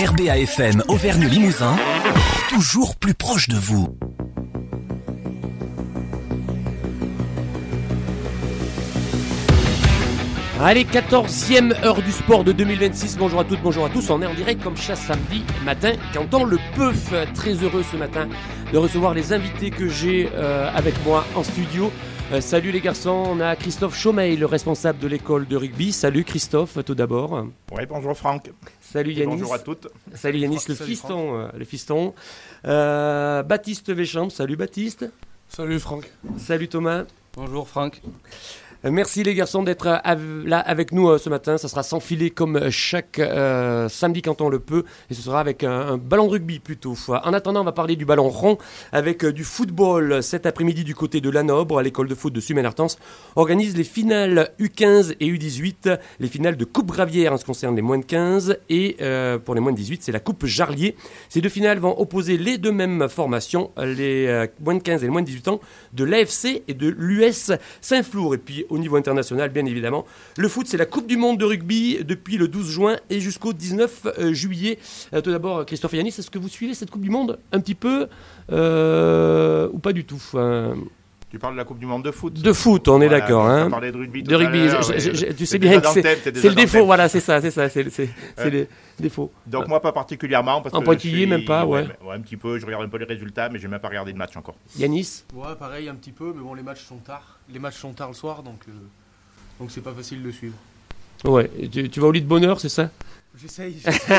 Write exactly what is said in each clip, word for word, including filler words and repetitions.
R B A F M Auvergne-Limousin, toujours plus proche de vous. Allez, quatorzième heure du sport de deux mille vingt-six. Bonjour à toutes, bonjour à tous. On est en direct comme chaque samedi matin, quand on le peut. Très heureux ce matin de recevoir les invités que j'ai euh, avec moi en studio. Euh, salut les garçons, on a Christophe Chaumeil, le responsable de l'école de rugby. Salut Christophe, tout d'abord. Oui, bonjour Franck. Salut Yanis. Bonjour à toutes. Salut Yanis, le Salut fiston. Euh, le fiston. Euh, Baptiste Véchamp, salut Baptiste. Salut Franck. Salut Thomas. Bonjour Franck. Merci les garçons d'être là avec nous euh, ce matin. Ça sera sans filet comme chaque euh, samedi quand on le peut. Et ce sera avec un, un ballon de rugby plutôt. En attendant, on va parler du ballon rond avec euh, du football. Cet après-midi du côté de Lanobre, à l'école de foot de Sumen-Artens, organise les finales U quinze et U dix-huit. Les finales de Coupe Gravière en ce qui concerne les moins de quinze. Et euh, pour les moins de dix-huit, c'est la Coupe Jarlier. Ces deux finales vont opposer les deux mêmes formations, les euh, moins de quinze et les moins de dix-huit ans, de l'A F C et de l'U S Saint-Flour. Et puis au niveau international, bien évidemment, le foot, c'est la Coupe du Monde de rugby depuis le douze juin et jusqu'au dix-neuf juillet. Euh, tout d'abord, Christophe et Yanis, est-ce que vous suivez cette Coupe du Monde un petit peu euh, ou pas du tout euh... Tu parles de la Coupe du Monde de foot. De foot, on est voilà, d'accord. Hein. Tu as parlé de rugby tout de rugby, à l'heure. je, je, je, tu sais c'est bien que c'est, tête, c'est le défaut, voilà, c'est ça, c'est ça, c'est, c'est, c'est ouais. les défauts. Donc euh, moi, pas particulièrement. Parce en que pointillé, suis... même pas, ouais. ouais. Ouais, un petit peu, je regarde un peu les résultats, mais je n'ai même pas regardé de match encore. Yanis. Ouais, pareil, un petit peu, mais bon, les matchs sont tard. Les matchs sont tard le soir, donc, euh, donc c'est pas facile de suivre. Ouais, tu, tu vas au lit de bonne heure, c'est ça? J'essaye. j'essaye.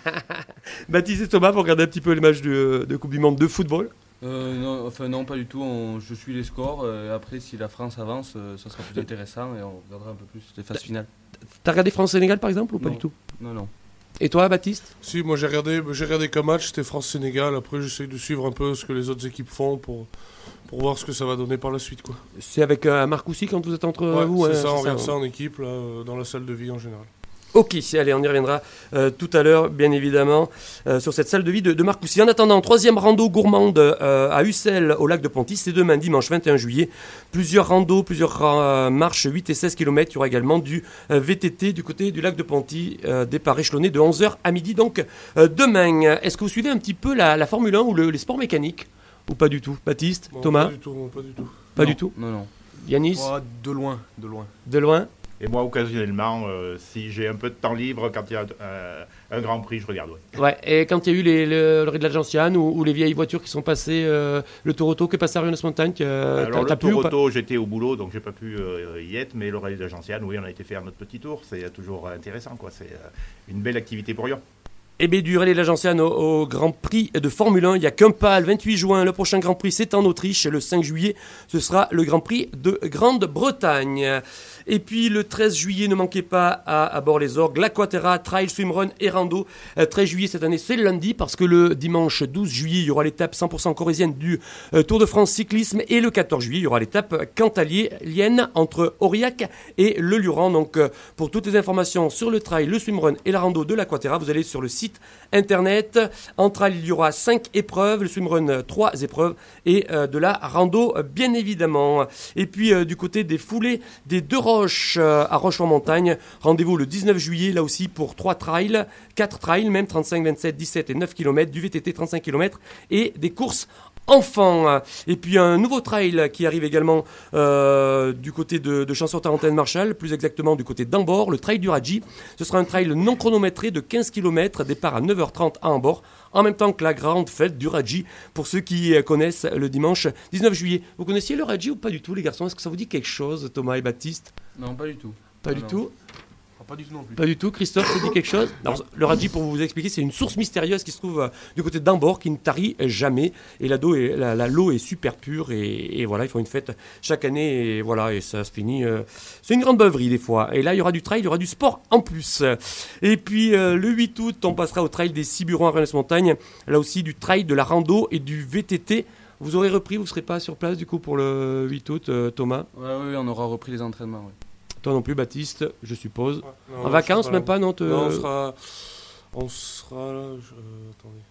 Baptiste et Thomas, pour regarder un petit peu les matchs de, de Coupe du Monde de football. Euh, non, enfin non, pas du tout. On, je suis les scores. Euh, après, si la France avance, euh, ça sera plus intéressant et on regardera un peu plus les phases finales. T'as regardé France-Sénégal par exemple ou pas non. du tout? Non, non. Et toi, Baptiste? Si, moi j'ai regardé, j'ai regardé qu'un match, c'était France-Sénégal. Après, j'essaye de suivre un peu ce que les autres équipes font pour, pour voir ce que ça va donner par la suite, quoi. C'est avec euh, Marcoussi quand vous êtes entre ouais, vous? c'est hein, ça, c'est on regarde ça, ça ouais. en équipe, là, euh, dans la salle de vie en général. Ok, allez, on y reviendra euh, tout à l'heure, bien évidemment, euh, sur cette salle de vie de, de Marcoussis. En attendant, troisième rando gourmande euh, à Ussel, au lac de Ponty, c'est demain, dimanche vingt et un juillet. Plusieurs randos, plusieurs euh, marches, huit et seize kilomètres. Il y aura également du euh, V T T du côté du lac de Ponty, euh, départ échelonné de onze heures à midi. Donc, euh, demain, est-ce que vous suivez un petit peu la, la Formule un ou le, les sports mécaniques? Ou pas du tout? Baptiste, Non, Thomas? Pas du tout, non, pas du tout. Pas non, du tout. Non, non. Yanis? Ouais, de loin, de loin. De loin? Et moi, occasionnellement, euh, si j'ai un peu de temps libre, quand il y a euh, un Grand Prix, je regarde. Ouais. Ouais, et quand il y a eu les, le, le Ré de la Gentiane ou, ou les vieilles voitures qui sont passées, euh, le Toronto qui est passé à Rionnes-Montagne, euh, Alors, t'as, le t'as pu ou pas? Toronto, j'étais au boulot, donc j'ai pas pu euh, y être, mais le Rallye de la Gentiane, oui, on a été faire notre petit tour. C'est toujours intéressant, quoi. C'est euh, une belle activité pour Lyon. Eh bien, du Rallye de la Gentiane au, au Grand Prix de Formule un, il n'y a qu'un pas. Le vingt-huit juin, le prochain Grand Prix, c'est en Autriche. Et le cinq juillet, ce sera le Grand Prix de Grande-Bretagne. Et puis, le treize juillet, ne manquez pas à, à bord les orgues, l'Aquaterra, Trail, Swimrun et Rando. Euh, treize juillet, cette année, c'est le lundi, parce que le dimanche douze juillet, il y aura l'étape cent pour cent corrézienne du euh, Tour de France cyclisme. Et le quatorze juillet, il y aura l'étape cantalienne entre Aurillac et Le Luran. Donc, euh, pour toutes les informations sur le trail, le swimrun et la rando de l'Aquaterra, vous allez sur le site internet. En trail, il y aura cinq épreuves, le swimrun, trois épreuves, et euh, de la rando, bien évidemment. Et puis, euh, du côté des foulées des deux Roches, euh, à Roche-en-Montagne, rendez-vous le dix-neuf juillet, là aussi pour trois trails, quatre trails, même trente-cinq, vingt-sept, dix-sept et neuf kilomètres, du V T T trente-cinq kilomètres, et des courses enfants. Et puis un nouveau trail qui arrive également euh, du côté de, de Champsaur-Tarentaine-Marchal, plus exactement du côté d'Ambord, le trail du Radji. Ce sera un trail non chronométré de quinze kilomètres, départ à neuf heures trente à Ambord, en même temps que la grande fête du Radji, pour ceux qui connaissent le dimanche dix-neuf juillet. Vous connaissiez le Radji ou pas du tout, les garçons? Est-ce que ça vous dit quelque chose, Thomas et Baptiste? Non, pas du tout. Pas non, du non. tout. Pas du tout non plus. Pas du tout. Christophe, ça dit quelque chose? Alors, le Radji, pour vous expliquer, c'est une source mystérieuse qui se trouve euh, du côté d'Ambord, qui ne tarit jamais. Et la, do est, la, la, l'eau est super pure. Et, et voilà, ils font une fête chaque année. Et voilà, et ça se finit. Euh, c'est une grande beuverie, des fois. Et là, il y aura du trail, il y aura du sport en plus. Et puis, euh, le huit août, on passera au trail des Ciburons à Rionnes-Montagne. Là aussi, du trail, de la rando et du V T T. Vous aurez repris, vous ne serez pas sur place, du coup, pour le huit août, euh, Thomas? Ouais, oui, on aura repris les entraînements, ouais. Toi non plus, Baptiste, je suppose. Ouais, non, en non, vacances, pas même pas, non te... Non, on sera, on sera là. Je... Euh, attendez.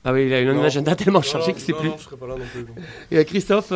Ah oui, il a une Non. agenda tellement Non, chargé non, qu'il ne sait non, plus. non, je serai pas là non plus. non. Et Christophe,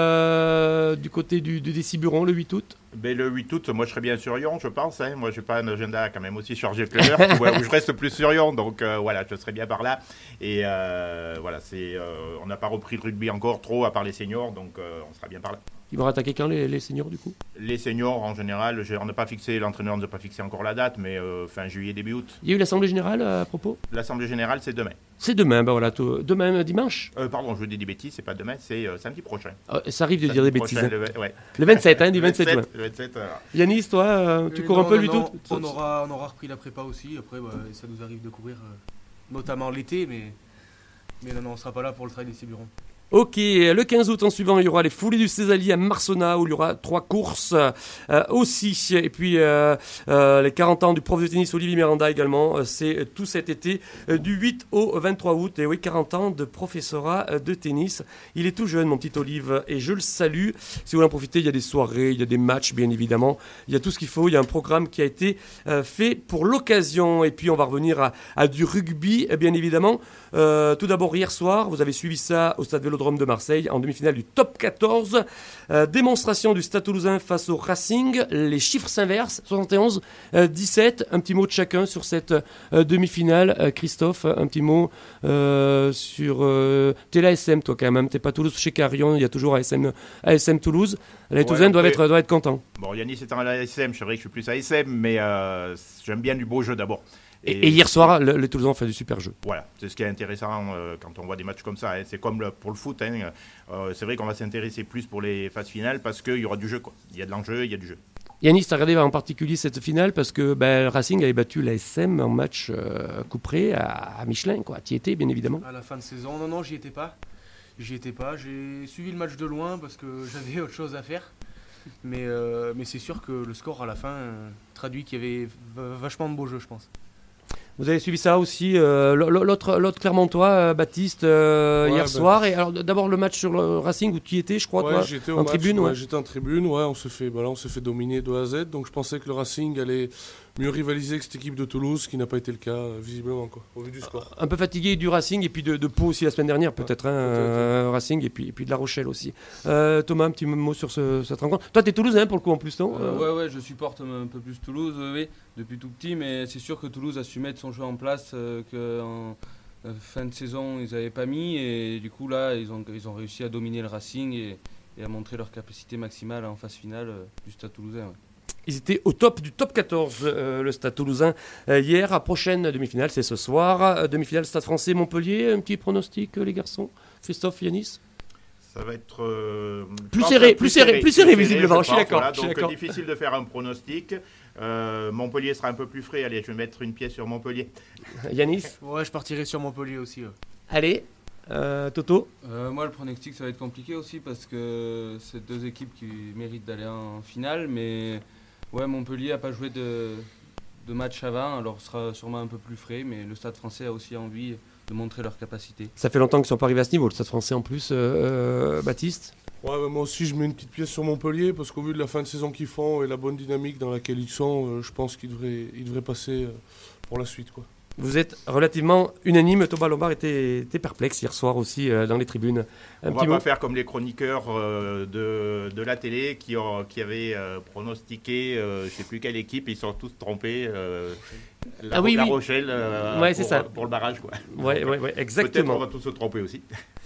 euh, du côté du, du Déciburon, le huit août. Ben, le huit août, moi je serai bien sur Lyon, je pense. Hein. Moi, j'ai pas un agenda quand même aussi chargé que le leur, où, où je reste plus sur Lyon. Donc euh, voilà, je serai bien par là. Et euh, voilà, c'est, euh, on n'a pas repris le rugby encore trop, à part les seniors, donc euh, on sera bien par là. Ils vont attaquer quand les, les seniors du coup? Les seniors, en général, j'ai- on n'a pas fixé, l'entraîneur ne nous a pas fixé encore la date, mais euh, fin juillet, début août. Il y a eu l'assemblée générale à propos? L'assemblée générale, c'est demain. C'est demain, ben voilà, tout- demain dimanche. Euh, pardon, je dis des bêtises, c'est pas demain, c'est euh, samedi prochain. Ah, ça arrive de Samedi dire des bêtises. prochain, hein. le, vingt- ouais. Le vingt-sept, hein, du Le vingt-sept juin. le vingt-sept, voilà. Yanis, toi, euh, tu Euh, cours un non, peu non, lui non, tout on aura, on aura repris la prépa aussi. Après, bah, ça nous arrive de courir, euh, notamment l'été, mais, mais non, non, on sera pas là pour le trail des Ciburons. Ok, le quinze août en suivant, il y aura les Foulées du Césalier à Marsonna où il y aura trois courses euh, aussi. Et puis euh, euh, les quarante ans du prof de tennis Olivier Miranda également, euh, c'est tout cet été euh, du huit au vingt-trois août. Et oui, quarante ans de professorat euh, de tennis. Il est tout jeune, mon petit Olive, et je le salue. Si vous voulez en profiter, il y a des soirées, il y a des matchs, bien évidemment. Il y a tout ce qu'il faut. Il y a un programme qui a été euh, fait pour l'occasion. Et puis on va revenir à, à du rugby, bien évidemment. Euh, tout d'abord, hier soir, vous avez suivi ça au Stade Vélodrome de Marseille, en demi-finale du top quatorze. Euh, démonstration du Stade Toulousain face au Racing. Les chiffres s'inversent, soixante et onze à dix-sept. Un petit mot de chacun sur cette euh, demi-finale. Euh, Christophe, un petit mot euh, sur... Euh, t'es la S M, toi, quand même. T'es pas Toulouse chez Carillon, il y a toujours A S M, A S M Toulouse. Les Ouais, Toulousains doivent après- être, doivent être contents. Bon, Yanis étant à la S M, c'est vrai que je suis plus à S M, mais euh, j'aime bien du beau jeu d'abord. Et, et hier soir, le- les Toulousains ont fait du super jeu. Voilà, c'est ce qui est intéressant euh, quand on voit des matchs comme ça. Hein. C'est comme le- pour le foot. Hein. Euh, c'est vrai qu'on va s'intéresser plus pour les phases finales parce qu'il y aura du jeu. Quoi. Il y a de l'enjeu, il y a du jeu. Yanis, tu as regardé en particulier cette finale parce que ben, le Racing avait battu la S M en match euh, couperé à, à Michelin. Tu y étais, bien évidemment. À la fin de saison, non, non, j'y étais pas. J'y étais pas. J'ai suivi le match de loin parce que j'avais autre chose à faire. Mais, euh, mais c'est sûr que le score à la fin euh, traduit qu'il y avait v- vachement de beaux jeux, je pense. Vous avez suivi ça aussi, euh, l'autre, l'autre Clermontois, euh, Baptiste, euh, Ouais, hier bah. soir. Et alors d'abord le match sur le Racing où tu y étais, je crois, Ouais, toi, j'étais au en match, tribune. ouais, Ouais. J'étais en tribune, ouais, on s'est fait, bah là, on s'est fait dominer de A à Z, donc je pensais que le Racing allait mieux rivaliser que cette équipe de Toulouse, ce qui n'a pas été le cas, euh, visiblement, quoi, au vu du score. Un peu fatigué du Racing et puis de, de Pau aussi la semaine dernière, peut-être, hein, euh, Racing et puis, et puis de La Rochelle aussi. Euh, Thomas, un petit mot sur ce- cette rencontre. Toi, tu es Toulousain pour le coup en plus, non? Euh, ouais, ouais, je supporte un peu plus Toulouse, euh, oui, depuis tout petit, mais c'est sûr que Toulouse a su mettre son jeu en place, euh, qu'en euh, fin de saison ils n'avaient pas mis, et du coup là ils ont, ils ont réussi à dominer le Racing et, et à montrer leur capacité maximale en phase finale euh, du Stade Toulousain. Ouais. Ils étaient au top du top quatorze, euh, le Stade Toulousain, euh, hier. À prochaine demi-finale, c'est ce soir. Euh, demi-finale Stade Français Montpellier. Un petit pronostic, euh, les garçons. Christophe, Yanis. Ça va être euh, je Plus pense, serré, euh, plus serré, plus serré, visiblement, je suis pense, d'accord, voilà. je suis Donc d'accord. difficile de faire un pronostic. Euh, Montpellier sera un peu plus frais. Allez, je vais mettre une pièce sur Montpellier. Yanis. Ouais, je partirai sur Montpellier aussi. Ouais. Allez, euh, Toto. Euh, moi, le pronostic, ça va être compliqué aussi parce que c'est deux équipes qui méritent d'aller en finale. Mais ouais, Montpellier n'a pas joué de, de match avant, alors sera sûrement un peu plus frais. Mais le Stade français a aussi envie de montrer leur capacité. Ça fait longtemps qu'ils ne sont pas arrivés à ce niveau, le Stade Français en plus. Euh, euh, Baptiste. Ouais, bah, moi aussi, je mets une petite pièce sur Montpellier, parce qu'au vu de la fin de saison qu'ils font et la bonne dynamique dans laquelle ils sont, euh, je pense qu'ils devraient, ils devraient passer euh, pour la suite, quoi. Vous êtes relativement unanime. Thomas Lombard était, était perplexe hier soir aussi euh, dans les tribunes. Un On petit va mot. pas faire comme les chroniqueurs euh, de, de la télé qui, ont, qui avaient euh, pronostiqué, euh, je ne sais plus quelle équipe, ils sont tous trompés. Euh, la, Ah oui, la oui. Rochelle euh, Ouais, c'est pour, ça. pour le barrage. Quoi. Ouais, ouais, ouais, Peut-être exactement. on va tous se tromper aussi.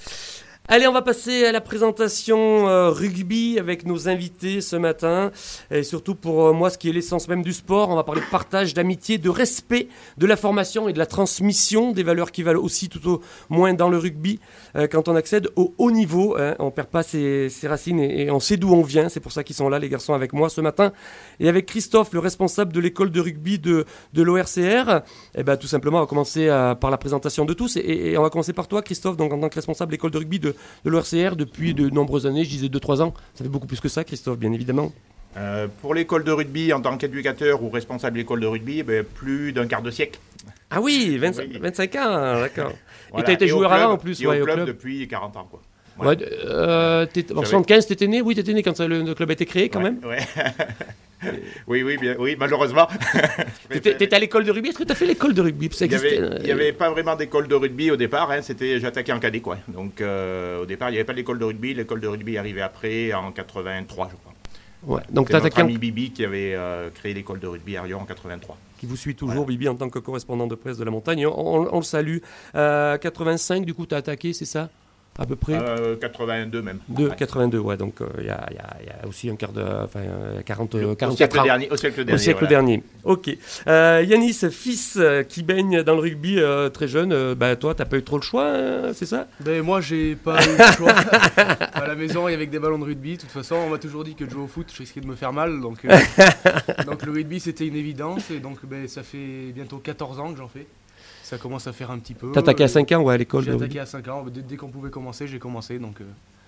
Allez, on va passer à la présentation euh, rugby avec nos invités ce matin. Et surtout pour euh, moi, ce qui est l'essence même du sport, on va parler de partage, d'amitié, de respect, de la formation et de la transmission, des valeurs qui valent aussi tout au moins dans le rugby. Euh, quand on accède au haut niveau, hein, on ne perd pas ses, ses racines et, et on sait d'où on vient. C'est pour ça qu'ils sont là, les garçons, avec moi ce matin. Et avec Christophe, le responsable de l'école de rugby de, de l'O R C R, eh ben, tout simplement, on va commencer à- par la présentation de tous. Et, et on va commencer par toi, Christophe, donc en tant que responsable de l'école de rugby de de l'O R C R depuis de nombreuses années, je disais deux trois ans. Ça fait beaucoup plus que ça, Christophe, bien évidemment. Euh, pour l'école de rugby, en tant qu'éducateur ou responsable de l'école de rugby, ben, plus d'un quart de siècle. Ah oui, vingt-cinq, Oui. vingt-cinq ans, d'accord. Voilà. Et tu as été au joueur club- avant en plus, et ouais, au au club, club. depuis quarante ans. Quoi. Voilà. Ouais, euh, t'es- en J'avais- soixante-quinze, t'étais né? Oui, t'étais né quand ça- le, le club a été créé quand Ouais, même. ouais. Oui, oui, bien, oui, malheureusement. T'étais, t'étais à l'école de rugby. Est-ce que tu as fait l'école de rugby? Ça Il n'y existait, avait, il y avait pas vraiment d'école de rugby au départ. Hein, c'était, j'attaquais en cadet, quoi. Donc, euh, au départ, il n'y avait pas d'école de rugby. L'école de rugby est arrivée après, en quatre-vingt-trois, je crois. Ouais, donc c'est t'as notre attaqué en... ami Bibi qui avait euh, créé l'école de rugby à Rion en quatre-vingt-trois. Qui vous suit toujours, Voilà. Bibi, en tant que correspondant de presse de la montagne. On, on- on le salue. Euh, quatre-vingt-cinq, du coup, tu as attaqué, c'est ça? À peu près Euh, quatre-vingt-deux même. De Ouais. quatre-vingt-deux, ouais. Donc, il y, a, y a- y a aussi un quart de... Enfin, euh, quarante, Au quarante-quatre siècle ans. dernier. Au siècle dernier. Au siècle voilà. dernier. Ok. Euh, Yanis, fils euh, qui baigne dans le rugby euh, très jeune, euh, bah, toi, t'as pas eu trop le choix, hein, c'est ça? Ben moi j'ai pas eu le choix. À la maison et avec des ballons de rugby, de toute façon on m'a toujours dit que de jouer au foot je risquais de me faire mal, donc, euh, donc le rugby c'était une évidence et donc ben, ça fait bientôt quatorze ans que j'en fais. Ça commence à faire un petit peu. T'as attaqué à Euh, cinq ans, ouais, à l'école J'ai de attaqué rugby. à cinq ans, dès, dès qu'on pouvait commencer j'ai commencé donc, euh,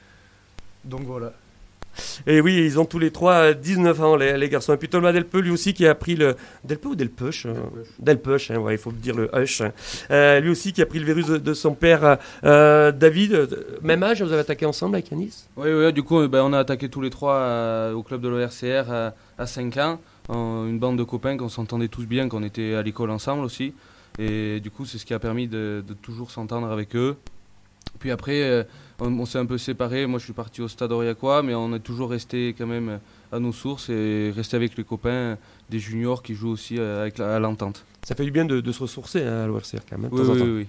donc voilà. Et oui, ils ont tous les trois dix-neuf ans, les, les garçons. Et puis Thomas Delpeux, lui aussi, qui a pris le... Delpeux ou Delpeuch euh, Delpeuch, hein, ouais, il faut dire le hush. hein. Euh, lui aussi qui a pris le virus de, de son père, euh, David. euh, Même âge, vous avez attaqué ensemble avec Yanis? Oui, oui, du coup, euh, ben, on a attaqué tous les trois euh, au club de l'O R C R à, à cinq ans. En- une bande de copains qu'on s'entendait tous bien, qu'on était à l'école ensemble aussi. Et du coup, c'est ce qui a permis de, de toujours s'entendre avec eux. Puis après, euh, on, on s'est un peu séparés. Moi, je suis parti au Stade Aurillacois, mais on est toujours resté quand même à nos sources et resté avec les copains des juniors qui jouent aussi euh, avec la- à l'entente. Ça fait du bien de, de se ressourcer hein, à l'O R C R quand même, de Oui, temps en oui, temps. oui, oui.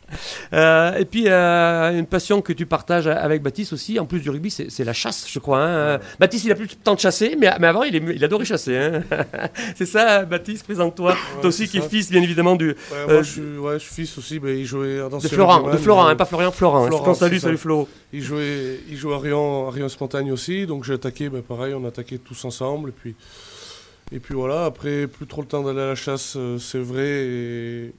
Euh, et puis, euh, une passion que tu partages avec Baptiste aussi, en plus du rugby, c'est, c'est la chasse, je crois. hein. Baptiste, il a plus le temps de chasser, mais, mais avant, il, aimait- il adorait chasser. hein. C'est ça, Baptiste, présente-toi. Toi aussi, c'est qui est ça. fils, bien évidemment, du, Ouais, Euh, moi, je suis, ouais, je suis fils aussi. Ben, il jouait dans de Florent, de Florent, hein, pas Florian, Florent. hein. Florent, Qu'on salue, c'est ça. salut Flo. Il jouait, il jouait à Rion, à Rion Spontagne aussi. Donc j'ai attaqué, ben, pareil, on attaquait tous ensemble. Et puis, et puis voilà, après, plus trop le temps d'aller à la chasse, euh, c'est vrai. Et,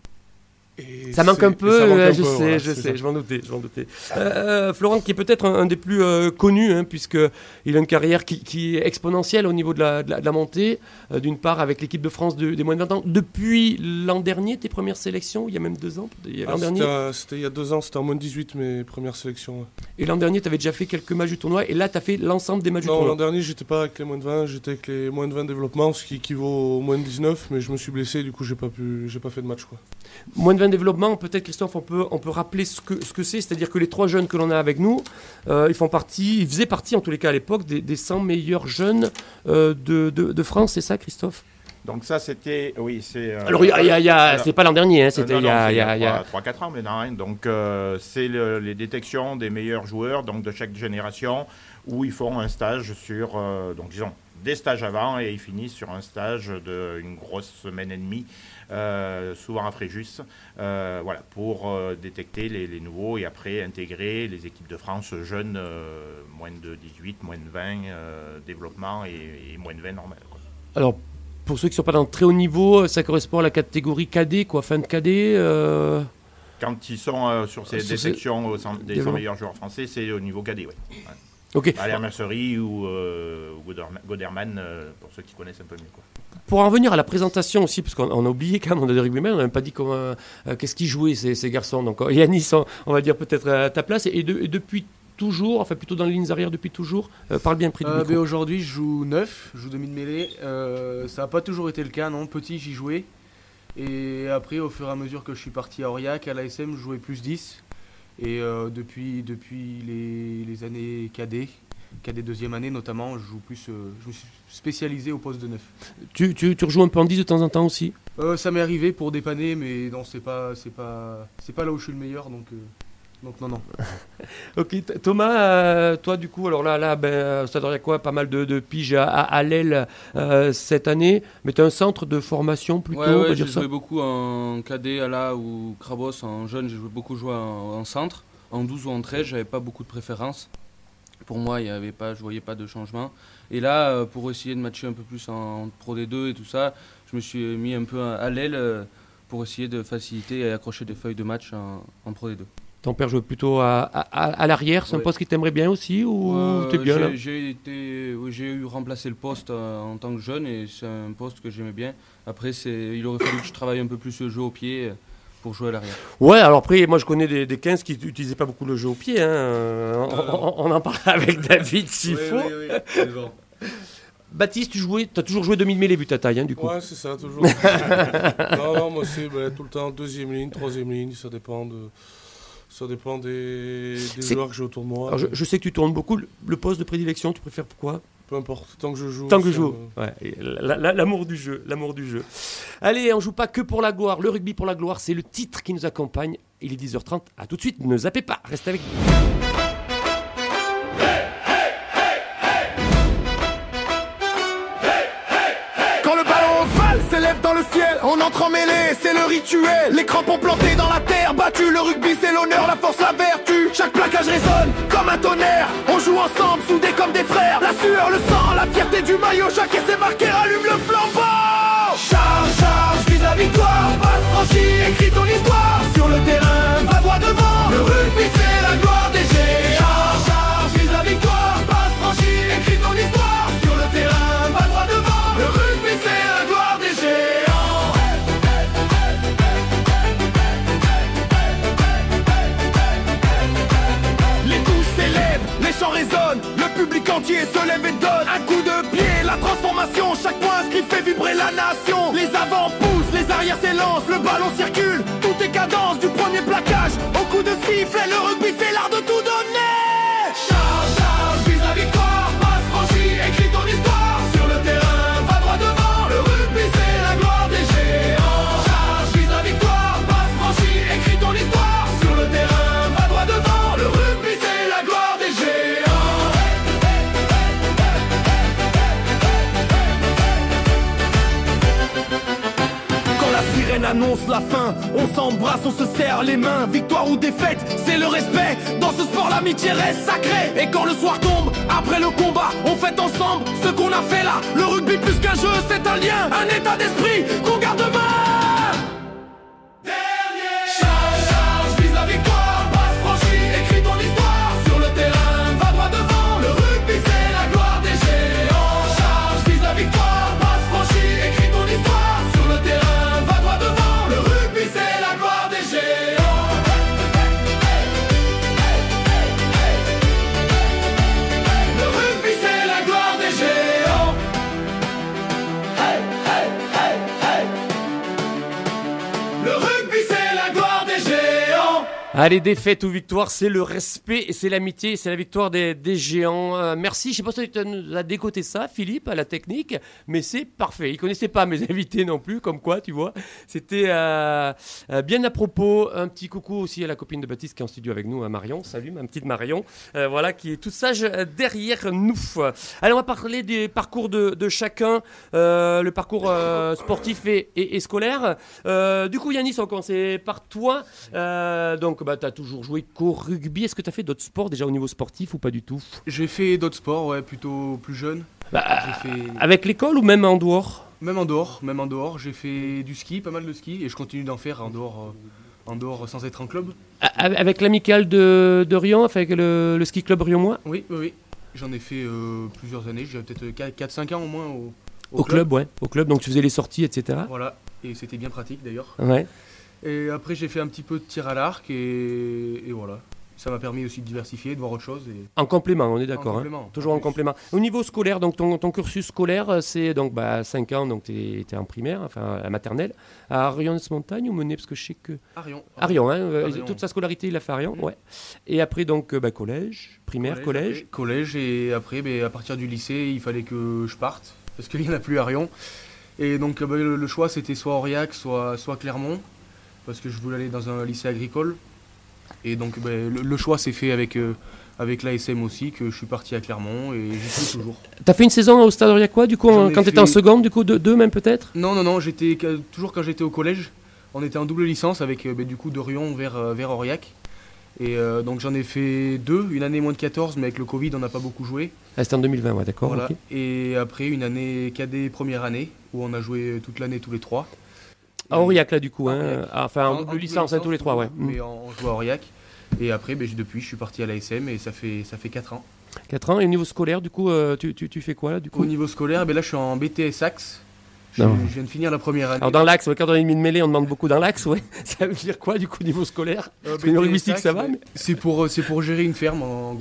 et Ça manque c'est- un et peu, ça manque euh, un je peu, sais, voilà, je c'est sais, ça. je m'en doutais, je m'en doutais. Euh, Florent, qui est peut-être un, un des plus euh, connus, hein, puisque il a une carrière qui, qui est exponentielle au niveau de la, de la, de la montée. Euh, d'une part, avec l'équipe de France de- des moins de vingt ans. Depuis l'an dernier, tes premières sélections, il y a même deux ans, il y a Ah, l'an c'était, dernier. euh, c'était il y a deux ans, c'était en moins de dix-huit mes premières sélections. ouais. Et l'an dernier, tu avais déjà fait quelques matchs du tournoi, et là, tu as fait l'ensemble des matchs du Non, l'an tournoi. dernier, j'étais pas avec les moins de vingt, j'étais avec les moins de vingt développement, ce qui équivaut au moins de dix-neuf, mais je me suis blessé, du coup, j'ai pas pu, j'ai pas fait de match, quoi. Moins de vingt développements, peut-être, Christophe, on peut, on peut rappeler ce que, ce que c'est, c'est-à-dire que les trois jeunes que l'on a avec nous, euh, ils font partie, ils faisaient partie, en tous les cas à l'époque, des, des cent meilleurs jeunes euh, de, de, de France, c'est ça, Christophe? Donc ça, c'était... Oui, c'est... euh, Alors, il y a, il y a- il y a- alors- c'est pas l'an dernier, hein, Euh, c'était non, il y a, non, il y a- c'est il y a- trois quatre ans maintenant. hein. Donc, euh, c'est le- les détections des meilleurs joueurs donc de chaque génération où ils font un stage sur, euh, donc disons, des stages avant et ils finissent sur un stage d'une grosse semaine et demie, euh, souvent à Fréjus, euh, voilà, pour euh, détecter les, les nouveaux et après intégrer les équipes de France jeunes, euh, moins de dix-huit, moins de vingt, euh, développement et, et moins de vingt normal. quoi. Alors, pour ceux qui sont pas dans le très haut niveau, ça correspond à la catégorie cadet, quoi, fin de cadet. euh, Quand ils sont euh, sur ces Sur ces- détections au cent- des cent Développement. meilleurs joueurs français, c'est au niveau cadet, oui. Ok. À la Mercerie ou euh, ou Goderman, Goderman, euh, pour ceux qui connaissent un peu mieux. Quoi. Pour en revenir à la présentation aussi, parce qu'on on a oublié quand même, on a des rugbymen, on n'a même pas dit comment, euh, qu'est-ce qu'ils jouaient ces, ces garçons. Donc, euh, Yanis, on, on va dire peut-être à ta place. Et, de- et depuis toujours, enfin plutôt dans les lignes arrière depuis toujours, euh, parle bien près du Euh, micro. ben, aujourd'hui, je joue neuf, je joue demi-de-mêlée. Euh, ça n'a pas toujours été le cas, non. Petit, j'y jouais. Et après, au fur et à mesure que je suis parti à Aurillac, à l'A S M, je jouais plus dix. Et euh, depuis, depuis les, les années cadet, cadet deuxième année notamment, je joue plus. euh, je me suis spécialisé au poste de neuf. Tu, tu, tu rejoues un peu en dix de temps en temps aussi? Euh, ça m'est arrivé pour dépanner, mais non, c'est pas, c'est pas, c'est pas là où je suis le meilleur, donc, euh, donc non, non. Ok, T- Thomas, euh, toi du coup, alors là, là ben, ça devrait quoi, pas mal de, de piges à, à, à l'aile euh, cette année, mais tu as un centre de formation plutôt, Ouais, on ouais, peut j'ai dire ça? joué beaucoup en cadet, à la ou Crabos, en jeune, j'ai joué beaucoup joué en, en centre. En douze ou en treize, j'avais pas beaucoup de préférence. Pour moi, il y avait pas, je voyais pas de changement. Et là, euh, pour essayer de matcher un peu plus en, en Pro D deux et tout ça, je me suis mis un peu à, à l'aile euh, pour essayer de faciliter et accrocher des feuilles de match en, en Pro D deux. Ton père jouait plutôt à, à, à l'arrière, c'est un Ouais. poste qui t'aimerait bien aussi ou Euh, t'es bien j'ai, là? j'ai été, oui, j'ai eu remplacé le poste euh, en tant que jeune et c'est un poste que j'aimais bien. Après, c'est, il aurait fallu que je travaille un peu plus le jeu au pied euh, pour jouer à l'arrière. Ouais, alors après, moi je connais des, des quinze qui n'utilisaient pas beaucoup le jeu au pied. Hein. On, on- on en parlera avec David s'il faut. Baptiste, tu jouais, t'as toujours joué demi-mêlée vu ta taille, hein, du coup. Ouais, c'est ça, toujours. non, non, moi c'est bah, tout le temps deuxième ligne, troisième ligne, ça dépend de, ça dépend des, des C'est- joueurs que j'ai autour de moi. Alors, je, je sais que tu tournes beaucoup. Le, le poste de prédilection, tu préfères pourquoi? Peu importe, tant que je joue. Tant que je ça joue. me- Ouais, et la- la- l'amour du jeu, l'amour du jeu. Allez, on joue pas que pour la gloire. Le rugby pour la gloire, c'est le titre qui nous accompagne. Il est dix heures trente. À tout de suite. Ne zappez pas. Restez avec nous. Quand le ballon ovale s'élève dans le ciel, on entre en mêlée, c'est le rituel. Les crampons plantés dans la terre, battu, le rugby c'est l'honneur, la force, la vertu. Chaque plaquage résonne comme un tonnerre, on joue ensemble, soudés comme des frères. La sueur, le sang, la fierté du maillot, chaque essai marqué rallume le flambeau. Charge, charge, vise la victoire, passe franchie, écris ton histoire. Sur le terrain, va droit devant, le rugby c'est la gloire des géants. Charge, charge, vise la victoire, passe franchie, écris ton histoire. Sur le terrain, va droit devant, le rugby c'est la gloire des géants. Les coups s'élèvent, les chants résonnent, le public entier se lève et donne un coup de pied, la transformation, chaque point inscrit fait vibrer la nation. Les avants poussent, les arrières s'élancent, le ballon circule, tout est cadence du premier plaquage au coup de sifflet, le rugby c'est l'art de tout donner. Charge, charge, vise la victoire, passe franchie, écris ton histoire. Sur le terrain, va droit devant, le rugby c'est la gloire des géants. Charge, vise la victoire, passe franchie, écris ton histoire. Sur le terrain, va droit devant, le rugby c'est la gloire des géants. Quand la sirène annonce la fin, on s'embrasse, on se serre les mains. Victoire ou défaite, c'est le respect. Dans ce sport, l'amitié reste sacrée. Et quand le soir tombe, après le combat, on fête ensemble ce qu'on a fait là. Le rugby plus qu'un jeu, c'est un lien, un état d'esprit qu'on garde demain. Dernier. Charge, charge, vise la victoire, passe franchie, écris ton histoire. Sur le terrain, va droit devant, le rugby c'est la gloire des géants. Charge, vise la victoire, passe franchie, écris ton histoire. Sur le terrain, va droit devant, le rugby c'est la gloire des géants. Le rugby c'est la gloire des géants. Hey, hey, hey, hey. Le rugby c'est la gloire des géants. Allez, défaite ou victoire, c'est le respect et c'est l'amitié, c'est la victoire des, des géants. Euh, merci, je sais pas si tu nous as décoté ça, Philippe, à la technique, mais c'est parfait. Il connaissait pas mes invités non plus, comme quoi, tu vois. C'était euh, euh, bien à propos. Un petit coucou aussi à la copine de Baptiste qui est en studio avec nous, à Marion. Salut, ma petite Marion, euh, voilà, qui est toute sage euh, derrière nous. Allez, on va parler des parcours de, de chacun, euh, le parcours euh, sportif et, et, et scolaire. Euh, du coup, Yanis, on va commencer par toi. Euh, donc, bah, tu as toujours joué qu'au rugby. Est-ce que tu as fait d'autres sports déjà au niveau sportif ou pas du tout? J'ai fait d'autres sports, ouais, plutôt plus jeune. Bah, J'ai fait... Avec l'école ou même en dehors? Même en dehors, même en dehors, j'ai fait du ski, pas mal de ski, et je continue d'en faire en dehors, euh, en dehors sans être en club. A- Avec l'amicale de, de Rion, avec le, le ski club Rion-Moi? Oui, oui, oui. J'en ai fait euh, plusieurs années, j'ai peut-être quatre cinq ans au moins au, Au club, ouais. Au club, donc tu faisais les sorties, et cetera. Voilà, et c'était bien pratique d'ailleurs. Ouais. Et après j'ai fait un petit peu de tir à l'arc, et, et voilà. Ça m'a permis aussi de diversifier, de voir autre chose. Et... En complément, on est d'accord. En Hein. complément, Toujours en en plus. complément. Au niveau scolaire, donc ton, ton cursus scolaire, euh, c'est donc bah, cinq ans, donc tu es en primaire, enfin à la maternelle. À Rion-Montagne ou Menet, parce que je sais que. Arion. À Rion, hein, euh, Rion. toute sa scolarité, il a fait à Rion, Mhm. ouais. Et après, donc, euh, bah, collège, primaire, collège. après, collège, et après, ben, à partir du lycée, il fallait que je parte, parce qu'il n'y en a plus à Rion. Et donc ben, le, le choix, c'était soit Aurillac, soit, soit Clermont, parce que je voulais aller dans un lycée agricole. Et donc ben, le, le choix s'est fait avec, euh, avec l'A S M aussi, que je suis parti à Clermont, et j'y suis toujours. T'as fait une saison au Stade Aurillacois, du coup, J'en en- ai quand t'étais en fait- seconde, du coup, deux, deux même peut-être? Non, non, non, j'étais ca- toujours quand j'étais au collège, on était en double licence avec euh, ben, du coup de Rion vers, euh, vers Aurillac. Et euh, donc j'en ai fait deux, une année moins de quatorze, mais avec le Covid on n'a pas beaucoup joué. Ah, c'était en deux mille vingt, ouais, d'accord. Voilà. Ok. Et après une année cadet première année, où on a joué toute l'année tous les trois. À Aurillac, là, du coup, hein. Aurillac. Ah, enfin, en En- double en licence, hein, tous les trois, ouais. Mais on, on joue à Aurillac. Et après, ben, j'ai- depuis, je suis parti à l'A S M et ça fait, ça fait quatre ans. quatre ans. Et au niveau scolaire, du coup, euh, tu, tu, tu fais quoi, là, du coup? Au niveau scolaire, ben là, je suis en B T S Axe. Je, Non. je viens de finir la première année. Alors, dans l'axe, ouais, quand on a mis de mêlée, on demande beaucoup dans l'axe, ouais. Ça veut dire quoi, du coup, niveau scolaire? Euh, Parce que le B T S linguistique, ça Axe, va, ben, mais- C'est pour, c'est pour gérer une ferme, en, en gros.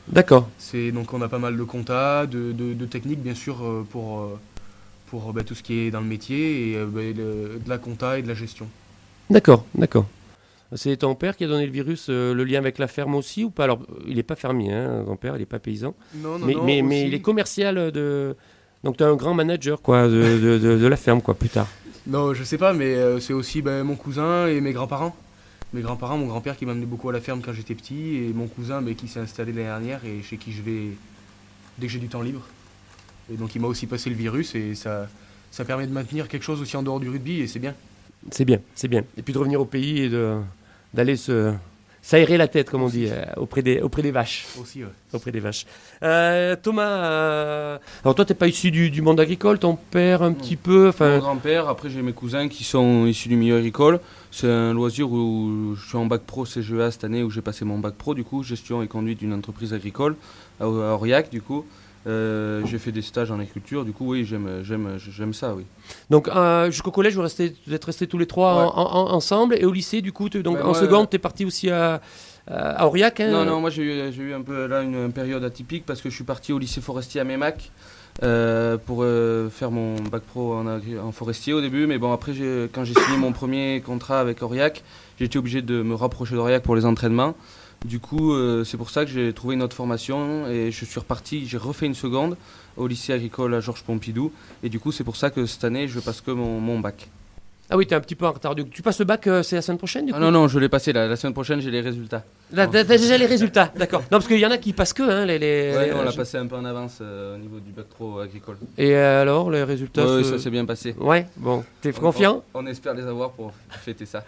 D'accord. C'est, donc on a pas mal de compta, de, de, de techniques bien sûr euh, pour, euh, pour bah, tout ce qui est dans le métier, et euh, bah, le- de la compta et de la gestion. D'accord, d'accord. C'est ton père qui a donné le virus, euh, le lien avec la ferme aussi ou pas? Alors, il n'est pas fermier, hein, ton père, il n'est pas paysan. Non, non, mais, non, mais, mais aussi- il est commercial de... Donc, tu es un grand manager quoi, de, de, de, de la ferme quoi, plus tard. Non, je sais pas, mais euh, c'est aussi bah, mon cousin et mes grands-parents. Mes grands-parents, mon grand-père qui m'a amené beaucoup à la ferme quand j'étais petit, et mon cousin bah, qui s'est installé l'année dernière et chez qui je vais dès que j'ai du temps libre. Et donc il m'a aussi passé le virus, et ça, ça permet de maintenir quelque chose aussi en dehors du rugby, et c'est bien. C'est bien, c'est bien. Et puis de revenir au pays et de, d'aller se... s'aérer la tête, comme on dit, euh, auprès, des, auprès des vaches. Aussi, ouais. Auprès des vaches. Euh, Thomas, euh, alors toi, tu n'es pas issu du, du monde agricole, ton père un Non. petit peu. Mon Enfin, grand-père, après j'ai mes cousins qui sont issus du milieu agricole. C'est un loisir où je suis en bac pro C G E A cette année, où j'ai passé mon bac pro, du coup, gestion et conduite d'une entreprise agricole à à Aurillac, du coup. Euh, j'ai fait des stages en agriculture, du coup, oui, j'aime, j'aime, j'aime ça, oui. donc euh, jusqu'au collège, vous, restez, vous êtes restés tous les trois Ouais. en- en- ensemble. Et au lycée, du coup, tu- donc, Ouais, en moi, seconde, tu es parti aussi à, à Aurillac. Hein. Non, non, moi j'ai eu, j'ai eu un peu là une, une période atypique parce que je suis parti au lycée forestier à Mémac euh, pour euh, faire mon bac pro en, agri- en forestier au début. Mais bon, après, j'ai- quand j'ai signé mon premier contrat avec Aurillac, j'ai été obligé de me rapprocher d'Aurillac pour les entraînements. Du coup, euh, c'est pour ça que j'ai trouvé une autre formation et je suis reparti, j'ai refait une seconde au lycée agricole à Georges Pompidou. Et du coup, c'est pour ça que cette année, je passe que mon, mon bac. Ah oui, tu es un petit peu en retard. Du coup, tu passes le bac, euh, c'est la semaine prochaine, du coup Ah non, non, je l'ai passé là. La semaine prochaine, j'ai les résultats. Là, t'as t'as déjà les résultats, d'accord. Non, parce qu'il y en a qui passent que, hein, les... les- Ouais, les- non, on l'a passé un peu en avance euh, au niveau du bac pro agricole. Et euh, alors, les résultats Ouais, se- ça s'est bien passé. Ouais, bon, t'es On- confiant? on, on espère les avoir pour fêter ça.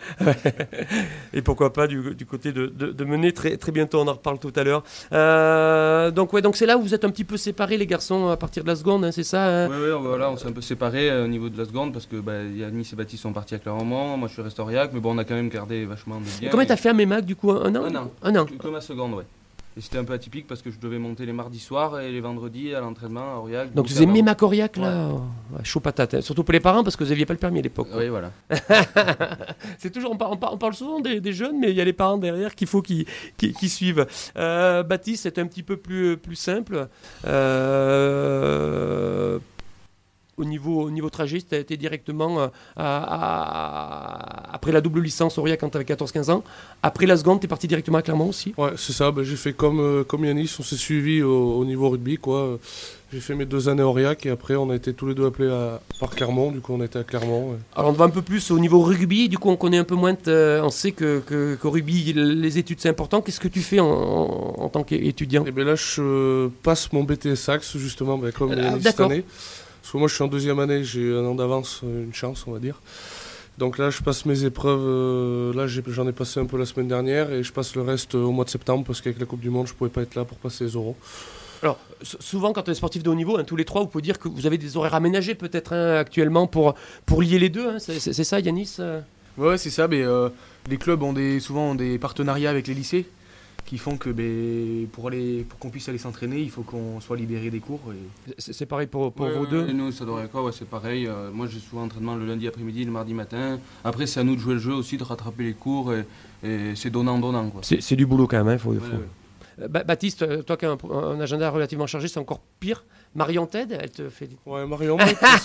Et pourquoi pas du, du côté de, de, de mener très, très bientôt, on en reparle tout à l'heure. Euh, donc ouais, donc c'est là où vous êtes un petit peu séparés les garçons à partir de la seconde, hein, c'est ça hein Oui, ouais, voilà, on s'est un peu séparés euh, au niveau de la seconde parce que bah, Yannis et Baptiste sont partis à Clermont, moi je suis resté à Aurillac, mais bon, on a quand même gardé vachement de Et liens. Combien Et- t'as fait à Mémac du coup? Un an? Un an. Un an. Comme ma seconde, ouais. Et c'était un peu atypique parce que je devais monter les mardis soirs et les vendredis à l'entraînement à Aurillac. Donc tu faisais avant- Mémac Aurillac là ouais, chaud patate, hein. Surtout pour les parents parce que vous n'aviez pas le permis à l'époque. quoi. Oui, voilà. C'est toujours, on parle, on parle- on parle souvent des, des jeunes, mais il y a les parents derrière qu'il faut qu'ils qu'ils- qu'ils suivent. Euh, Baptiste, c'est un petit peu plus, plus simple. Euh, au niveau, au niveau trajet, tu as été directement euh, à- à- après la double licence Aurillac quand tu avais quatorze quinze ans. Après la seconde, tu es parti directement à Clermont aussi. Ouais, c'est ça. Ben, j'ai fait comme, euh, comme Yanis, on s'est suivi au, au niveau rugby, quoi. J'ai fait mes deux années à Aurillac et après on a été tous les deux appelés à, par Clermont. Du coup, on était à Clermont. ouais. Alors on va un peu plus au niveau rugby, du coup on connaît un peu moins, de- euh, on sait que, que, qu'au rugby les études c'est important. Qu'est-ce que tu fais en, en, en tant qu'étudiant? Et bien là, je euh, passe mon B T S Axe, justement, ben, comme Ah, Yanis cette d'accord. année. Parce que moi, je suis en deuxième année, j'ai un an d'avance, euh, une chance, on va dire. Donc là, je passe mes épreuves. euh, là, j'ai- j'en ai passé un peu la semaine dernière et je passe le reste euh, au mois de septembre parce qu'avec la Coupe du Monde, je pouvais pas être là pour passer les oraux. Alors s- souvent quand on est sportif de haut niveau, hein, tous les trois, vous pouvez dire que vous avez des horaires aménagés peut-être hein, actuellement pour, pour lier les deux. Hein. C'est, c'est- c'est ça Yanis euh Ouais, c'est ça. Mais, euh, les clubs ont des, souvent ont des partenariats avec les lycées qui font que ben, pour, aller, pour qu'on puisse aller s'entraîner, il faut qu'on soit libéré des cours. Et... c'est, c'est pareil pour, pour Ouais, vous ouais, deux Et nous, ça devrait quoi, ouais, c'est pareil. Euh, moi, j'ai souvent entraînement le lundi après-midi, le mardi matin. Après, c'est à nous de jouer le jeu aussi, de rattraper les cours et, et c'est donnant-donnant, quoi. c'est, c'est du boulot quand même. Hein, faut, Ouais, faut- ouais. Euh, Ba- Baptiste, euh, toi qui as un, un agenda relativement chargé, c'est encore pire. Marion t'aide, elle te fait... Ouais, Marion, oui, parce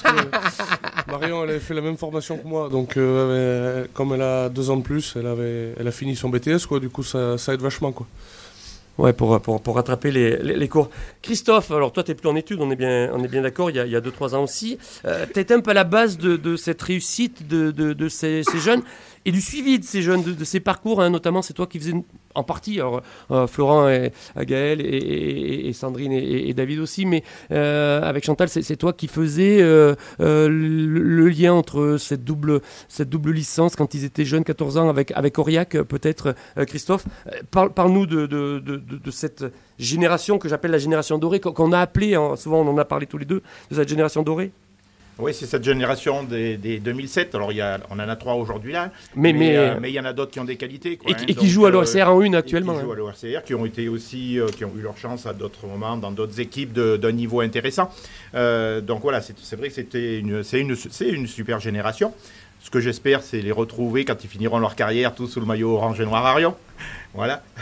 que Marion, elle avait fait la même formation que moi. Donc, euh, elle- comme elle a deux ans de plus, elle, avait, elle a fini son B T S, quoi. Du coup, ça, ça aide vachement, quoi. Ouais, pour, pour, pour rattraper les, les, les cours. Christophe, alors toi, tu n'es plus en études, on est bien, on est bien d'accord, il y a, il y a deux trois ans aussi. Euh, tu étais un peu à la base de, de cette réussite de, de, de ces, ces jeunes et du suivi de ces jeunes, de, de ces parcours, hein, notamment, c'est toi qui faisais en partie, alors, euh, Florent et Gaël et, et, et Sandrine et, et David aussi, mais euh, avec Chantal, c'est, c'est toi qui faisais euh, euh, le, le lien entre cette double, cette double licence quand ils étaient jeunes, quatorze ans, avec, avec Aurillac, peut-être, euh, Christophe. Euh, parle, parle-nous de, de, de, de, de cette génération que j'appelle la génération dorée, qu'on, qu'on a appelée, hein, souvent on en a parlé tous les deux, de cette génération dorée. Oui, c'est cette génération des, des deux mille sept. Alors, il y a, on en a trois aujourd'hui là. Mais, mais, euh, mais il y en a d'autres qui ont des qualités. Quoi, et, hein. et qui Donc, jouent à euh, l'O R C R en une et actuellement. Qui jouent hein. à l'O R C R, qui ont été aussi, euh, qui ont eu leur chance à d'autres moments dans d'autres équipes de- d'un niveau intéressant. Euh, donc voilà, c'est, c'est vrai que c'était une, c'est une, c'est une super génération. Ce que j'espère, c'est les retrouver quand ils finiront leur carrière tous sous le maillot orange et noir Arion. Voilà.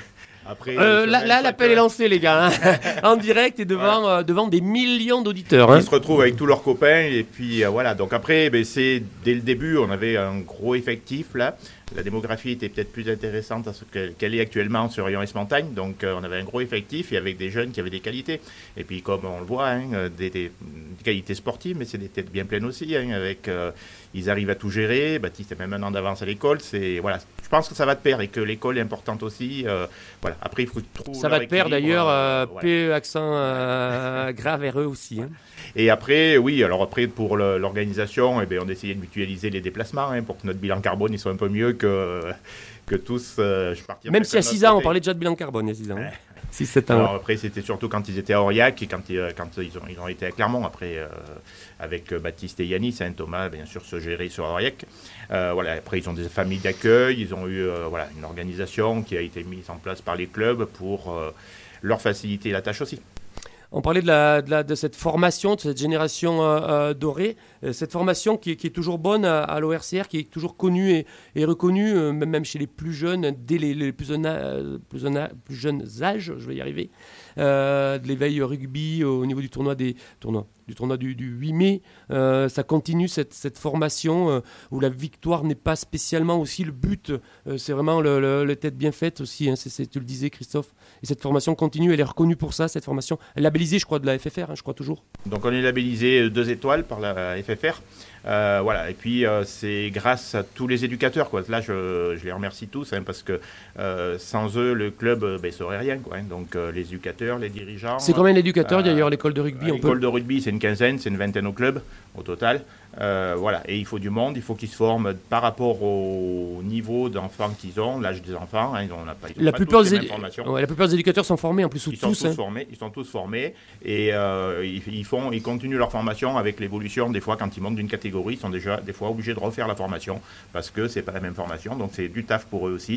Après, Euh, une là, semaine, là, chaque- l'appel est lancé, les gars, hein. En direct et devant, euh, devant des millions d'auditeurs. Hein. Ils se retrouvent avec tous leurs copains et puis euh, voilà. Donc après, ben, c'est dès le début, on avait un gros effectif là. La démographie était peut-être plus intéressante à ce qu'elle, qu'elle est actuellement sur Rion-Esmontagne. Donc euh, on avait un gros effectif et avec des jeunes qui avaient des qualités. Et puis comme on le voit, hein, des, des, des qualités sportives, mais c'est des têtes bien pleines aussi. Hein, avec, euh, ils arrivent à tout gérer. Baptiste est même un an d'avance à l'école. C'est voilà. Je pense que ça va de pair et que l'école est importante aussi. Euh, voilà. Après, il faut trouver Ça va de pair d'ailleurs, euh, voilà. P E accent euh, grave R E aussi. Hein. Et après, oui, alors après pour le, l'organisation, eh bien, on essayait de mutualiser les déplacements hein, pour que notre bilan carbone il soit un peu mieux que, que tous. Euh, je Même si à six ans, on parlait déjà de bilan carbone, il y a six ans. six sept ans. Alors après, c'était surtout quand ils étaient à Aurillac et quand, quand ils, ont, ils ont été à Clermont. Après, euh, avec Baptiste et Yanis, hein, Thomas, bien sûr, se gérer sur Aurillac. Euh, voilà, après, ils ont des familles d'accueil. Ils ont eu euh, voilà, une organisation qui a été mise en place par les clubs pour euh, leur faciliter la tâche aussi. On parlait de, la, de, la, de cette formation, de cette génération euh, euh, dorée, euh, cette formation qui est, qui est toujours bonne à, à l'O R C R, qui est toujours connue et, et reconnue, euh, même chez les plus jeunes, dès les, les plus, jeunes, euh, plus, jeunes, plus jeunes âges, je vais y arriver, euh, de l'éveil rugby au niveau du tournoi, des, tournoi, du, tournoi du, du huit mai. Euh, ça continue cette, cette formation euh, où la victoire n'est pas spécialement aussi le but, euh, c'est vraiment le, le, le tête bien faite aussi, hein, c'est, c'est, tu le disais Christophe. Et cette formation continue, elle est reconnue pour ça, cette formation. Elle est labellisée, je crois, de la F F R, hein, je crois toujours. Donc on est labellisé deux étoiles par la F F R. Euh, voilà. Et puis euh, c'est grâce à tous les éducateurs, quoi. Là, je, je les remercie tous, hein, parce que euh, sans eux, le club ne ben, saurait rien, quoi, hein. Donc euh, les éducateurs, les dirigeants. C'est combien d'éducateurs euh, d'ailleurs, l'école de rugby? L'école peut... de rugby, c'est une quinzaine, c'est une vingtaine au club, au total. Euh, voilà, et il faut du monde, il faut qu'ils se forment par rapport au niveau d'enfants qu'ils ont, l'âge des enfants. Hein, on n'a pas, la, pas plupart tous des les mêmes formations. Ouais, la plupart des éducateurs sont formés en plus, ou ils tous. Sont tous hein. formés, ils sont tous formés et euh, ils, ils, font, ils continuent leur formation avec l'évolution. Des fois, quand ils montent d'une catégorie, ils sont déjà des fois obligés de refaire la formation parce que c'est pas la même formation, donc c'est du taf pour eux aussi.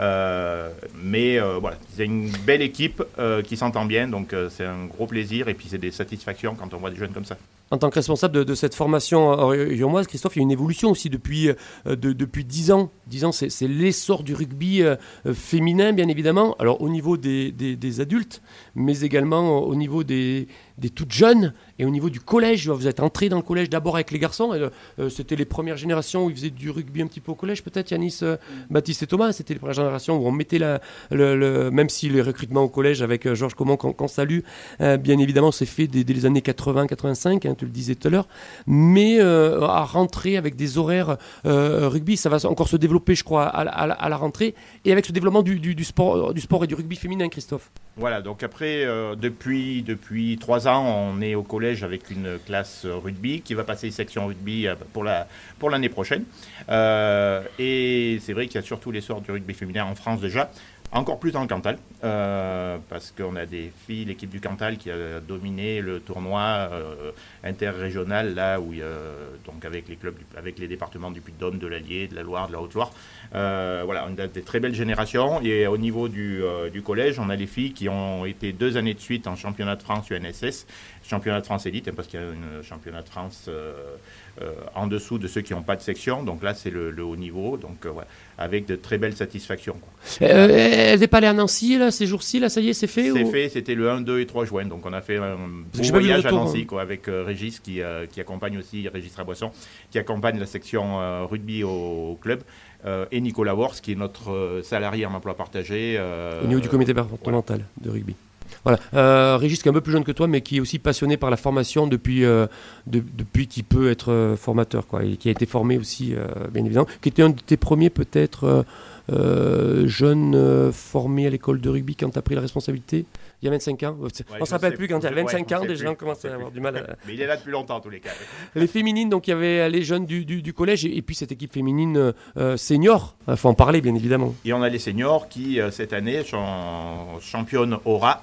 Euh, mais euh, voilà, c'est une belle équipe euh, qui s'entend bien, donc euh, c'est un gros plaisir et puis c'est des satisfactions quand on voit des jeunes comme ça. En tant que responsable de, de cette formation rionmoise, Christophe, il y a une évolution aussi depuis, euh, de, depuis dix ans. dix ans, c'est, c'est l'essor du rugby euh, féminin, bien évidemment. Alors, au niveau des, des, des adultes, mais également au niveau des, des toutes jeunes et au niveau du collège. Vous êtes entrés dans le collège d'abord avec les garçons. Et, euh, c'était les premières générations où ils faisaient du rugby un petit peu au collège, peut-être, Yanis, euh, Baptiste et Thomas. C'était les premières générations où on mettait la... Le, le, même si les recrutements au collège avec euh, Georges Comont, qu'on, qu'on salue, euh, bien évidemment, c'est fait dès, dès les années quatre-vingts quatre-vingt-cinq, hein, tu le disais tout à l'heure, mais euh, à rentrer avec des horaires euh, rugby, ça va encore se développer, je crois, à, à, à la rentrée, et avec ce développement du, du, du, sport, du sport et du rugby féminin, Christophe. Voilà, donc après, euh, depuis, depuis trois ans, on est au collège avec une classe rugby qui va passer section rugby pour, la, pour l'année prochaine. Euh, et c'est vrai qu'il y a surtout l'essor du rugby féminin en France déjà. Encore plus dans le Cantal, euh, parce qu'on a des filles, l'équipe du Cantal qui a dominé le tournoi euh, interrégional, là où il y a, donc avec les clubs, du, avec les départements du Puy-de-Dôme, de l'Allier, de la Loire, de la Haute-Loire. Euh, voilà, on a des très belles générations. Et au niveau du, euh, du collège, on a les filles qui ont été deux années de suite en championnat de France U N S S, championnat de France élite, hein, parce qu'il y a un championnat de France euh, euh, en dessous de ceux qui n'ont pas de section. Donc là, c'est le, le haut niveau. Donc euh, ouais, avec de très belles satisfactions, quoi. Euh, elle n'est pas allée à Nancy, là, ces jours-ci, là, ça y est, c'est fait? C'est ou... fait, c'était le un, deux et trois juin. Donc on a fait un beau j'ai voyage retour, à Nancy, hein. quoi, avec euh, Régis qui, euh, qui accompagne aussi, Régis Rabosson, qui accompagne la section euh, rugby au, au club. Euh, et Nicolas Wors, qui est notre euh, salarié en emploi partagé. Euh, au niveau du comité départemental voilà. de rugby. Voilà. Euh, Régis, qui est un peu plus jeune que toi, mais qui est aussi passionné par la formation depuis, euh, de, depuis qu'il peut être euh, formateur, quoi, et qui a été formé aussi, euh, bien évidemment, qui était un de tes premiers, peut-être, euh, euh, jeunes euh, formés à l'école de rugby quand tu as pris la responsabilité. Il y a vingt-cinq ans. Ouais, on ne se rappelle plus quand il y a vingt-cinq ouais, ans, des gens commencent à avoir du mal. À... Mais il est là depuis longtemps, en tous les cas. Les féminines, donc il y avait les jeunes du, du, du collège et, et puis cette équipe féminine euh, senior. Il faut en parler, bien évidemment. Et on a les seniors qui, euh, cette année, sont championnes Aura.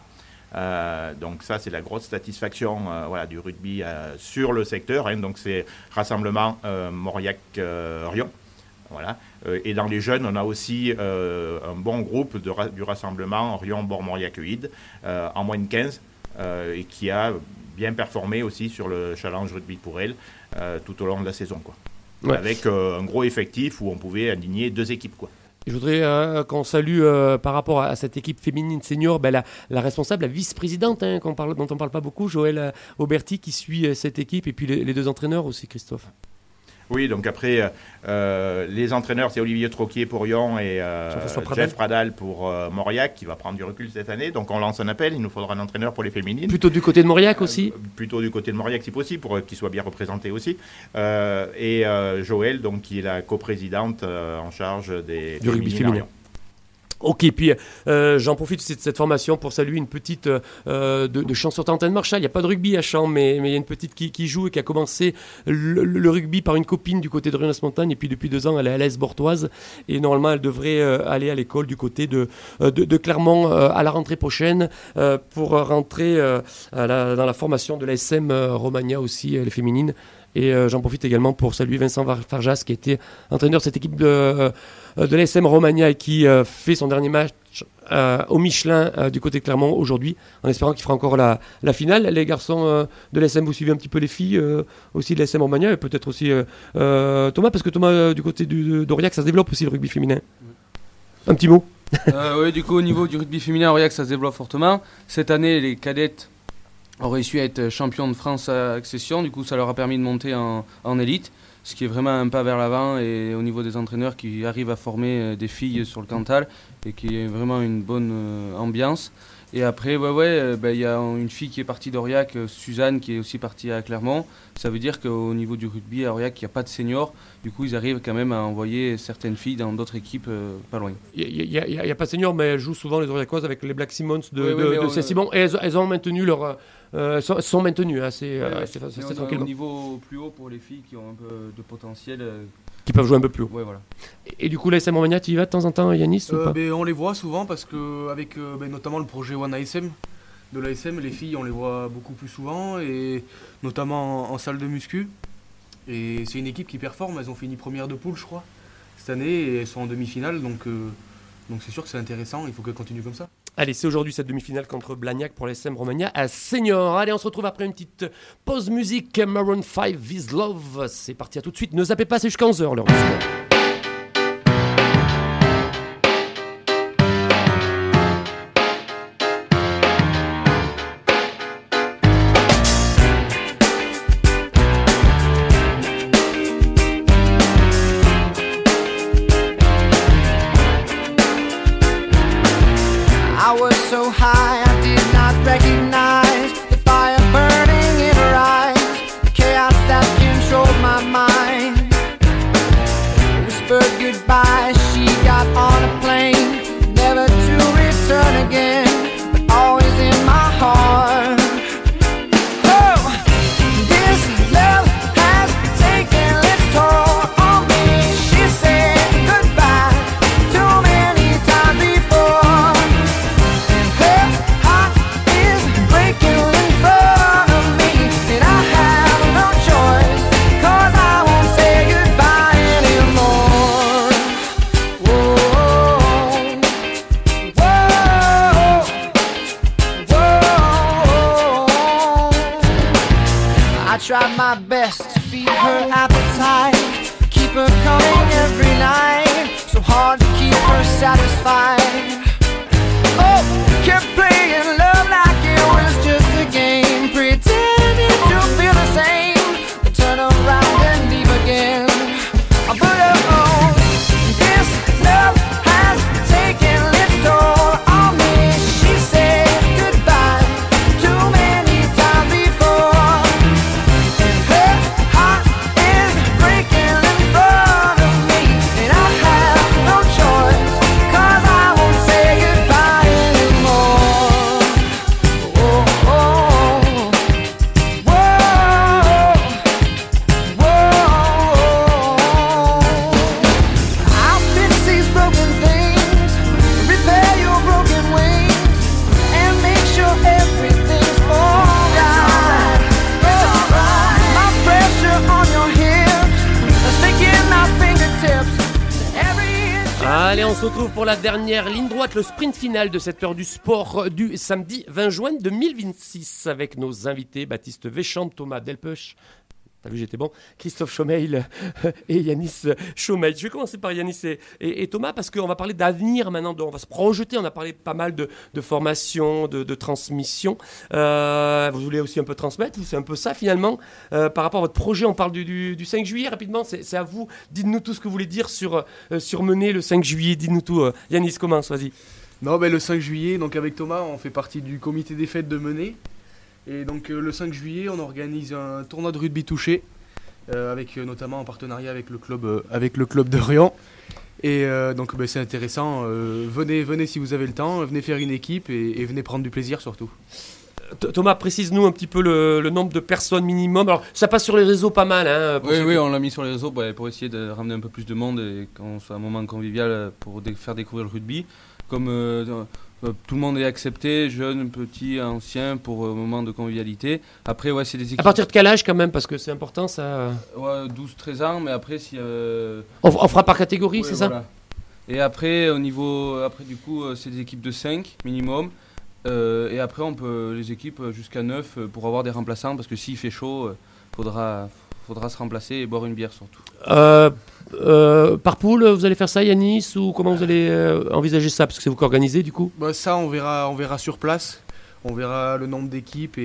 Euh, donc ça, c'est la grosse satisfaction euh, voilà, du rugby euh, sur le secteur. Hein, donc c'est rassemblement euh, Mauriac-Rion. Voilà. Euh, et dans les jeunes, on a aussi euh, un bon groupe de ra- du rassemblement Rion-Bord-Mauriac-Huide euh, en moins de quinze euh, et qui a bien performé aussi sur le challenge rugby pour elle euh, tout au long de la saison, quoi. Ouais. Avec euh, un gros effectif où on pouvait aligner deux équipes, quoi. Je voudrais euh, qu'on salue euh, par rapport à, à cette équipe féminine senior ben, la, la responsable, la vice-présidente hein, qu'on parle, dont on ne parle pas beaucoup, Joël euh, Auberti qui suit euh, cette équipe et puis les, les deux entraîneurs aussi, Christophe. Oui, donc après, euh, les entraîneurs, c'est Olivier Troquier pour Lyon et euh, Pradal. Jeff Pradal pour euh, Mauriac, qui va prendre du recul cette année. Donc on lance un appel, il nous faudra un entraîneur pour les féminines. Plutôt du côté de Mauriac aussi euh, Plutôt du côté de Mauriac si possible, pour euh, qu'il soit bien représenté aussi. Euh, et euh, Joël, donc, qui est la coprésidente euh, en charge des du rugby féminines à féminin. Lyon. Ok, puis euh, j'en profite de cette formation pour saluer une petite euh, de, de Champs sur Tantenne Marchal. Il n'y a pas de rugby à Champs, mais, mais il y a une petite qui, qui joue et qui a commencé le, le rugby par une copine du côté de Rionnas-Montagne. Et puis depuis deux ans, elle est à l'A S Bortoise. Et normalement, elle devrait euh, aller à l'école du côté de, de, de Clermont euh, à la rentrée prochaine euh, pour rentrer euh, à la, dans la formation de l'A S M euh, Romagna aussi, euh, les féminines. Et euh, j'en profite également pour saluer Vincent Farjas, qui était entraîneur de cette équipe de, euh, de l'A S M Romagna et qui euh, fait son dernier match euh, au Michelin euh, du côté de Clermont aujourd'hui, en espérant qu'il fera encore la, la finale. Les garçons euh, de l'A S M, vous suivez un petit peu les filles euh, aussi de l'A S M Romagna et peut-être aussi euh, euh, Thomas, parce que Thomas, euh, du côté du, d'Aurillac, ça se développe aussi le rugby féminin. Un petit mot. euh, Oui, du coup, au niveau du rugby féminin, à Aurillac, ça se développe fortement. Cette année, les cadettes ont réussi à être champions de France à accession, du coup ça leur a permis de monter en, en élite, ce qui est vraiment un pas vers l'avant et au niveau des entraîneurs qui arrivent à former des filles sur le Cantal et qui est vraiment une bonne euh, ambiance. Et après, ouais, ouais, il bah, y a une fille qui est partie d'Aurillac, Suzanne, qui est aussi partie à Clermont. Ça veut dire qu'au niveau du rugby à Aurillac, il n'y a pas de seniors. Du coup, ils arrivent quand même à envoyer certaines filles dans d'autres équipes euh, pas loin. Il n'y a, a, a pas de seniors, mais elles jouent souvent les Aurillacoises avec les Black Simmons de, oui, de, oui, de Saint-Simon. Et elles, elles ont maintenu leur... Euh, sont, sont maintenues. Hein, c'est, ouais, euh, ouais. c'est, c'est, c'est c'est tranquillement. Au niveau plus haut pour les filles qui ont un peu de potentiel. Euh... Qui peuvent jouer un peu plus haut. Ouais, voilà. Et, et du coup, l'A S M Romagna, tu y vas de temps en temps, Yanis euh, ou pas ben, on les voit souvent parce que, avec euh, ben, notamment le projet One A S M de l'A S M, les filles, on les voit beaucoup plus souvent, et notamment en, en salle de muscu. Et c'est une équipe qui performe, elles ont fini première de poule, je crois, cette année, et elles sont en demi-finale, donc, euh, donc c'est sûr que c'est intéressant, il faut qu'elles continuent comme ça. Allez, c'est aujourd'hui cette demi-finale contre Blagnac pour l'A S M Romagna à Senior. Allez, on se retrouve après une petite pause musique. Maroon five, This Love. C'est parti, à tout de suite. Ne zappez pas, c'est jusqu'à onze heures l'heure du sport. So high, I did not recognize the fire burning in her eyes, the chaos that controlled my mind. Whispered goodbye, she got on a plane, never to return again, but always in my heart. Oh, this love has taken its toll on me. She said goodbye too many times before. Tried my best to feed her appetite, keep her coming every night, so hard to keep her satisfied. Oh, kept playing love like it was just a game, pretending to feel the same, then turn around and leave again. But oh, this love has taken its toll on me. She said goodbye too many times before. Allez, on se retrouve pour la dernière ligne droite, le sprint final de cette heure du sport du samedi vingt juin deux mille vingt-six avec nos invités Baptiste Véchamp, Thomas Delpech. T'as vu, j'étais bon. Christophe Chaumeil et Yanis Chaumeil. Je vais commencer par Yanis et, et, et Thomas parce qu'on va parler d'avenir maintenant. On va se projeter. On a parlé pas mal de, de formation, de, de transmission. Euh, vous voulez aussi un peu transmettre. C'est un peu ça finalement. Euh, par rapport à votre projet, on parle du, du, du cinq juillet rapidement. C'est, c'est à vous. Dites-nous tout ce que vous voulez dire sur, euh, sur Menez le cinq juillet. Dites-nous tout. Euh, Yanis, commence, vas-y. Non, ben, le cinq juillet, donc avec Thomas, on fait partie du comité des fêtes de Menez. Et donc euh, le cinq juillet, on organise un tournoi de rugby touché, euh, avec euh, notamment en partenariat avec le club, euh, avec le club d'Orient. Et euh, donc bah, c'est intéressant. Euh, venez, venez si vous avez le temps, venez faire une équipe et, et venez prendre du plaisir surtout. Thomas, précise-nous un petit peu le, le nombre de personnes minimum. Alors ça passe sur les réseaux pas mal. Hein, oui, oui, on l'a mis sur les réseaux bah, pour essayer de ramener un peu plus de monde et qu'on soit un moment convivial pour dé- faire découvrir le rugby. Comme euh, tout le monde est accepté, jeunes, petits, anciens, pour un moment de convivialité. Après, ouais, c'est des équipes... À partir de quel âge quand même, parce que c'est important ça. Ouais, douze treize ans, mais après, si... Euh... On, on fera par catégorie, ouais, c'est voilà. ça. Et après, au niveau... Après, du coup, c'est des équipes de cinq minimum. Euh, et après, on peut les équipes jusqu'à neuf pour avoir des remplaçants, parce que s'il fait chaud, il faudra... faudra se remplacer et boire une bière surtout. Euh, euh, par poule, vous allez faire ça, Yanis, ou comment vous allez euh, envisager ça, parce que c'est vous qui organisez du coup. Bah, ça, on verra, on verra sur place. On verra le nombre d'équipes et,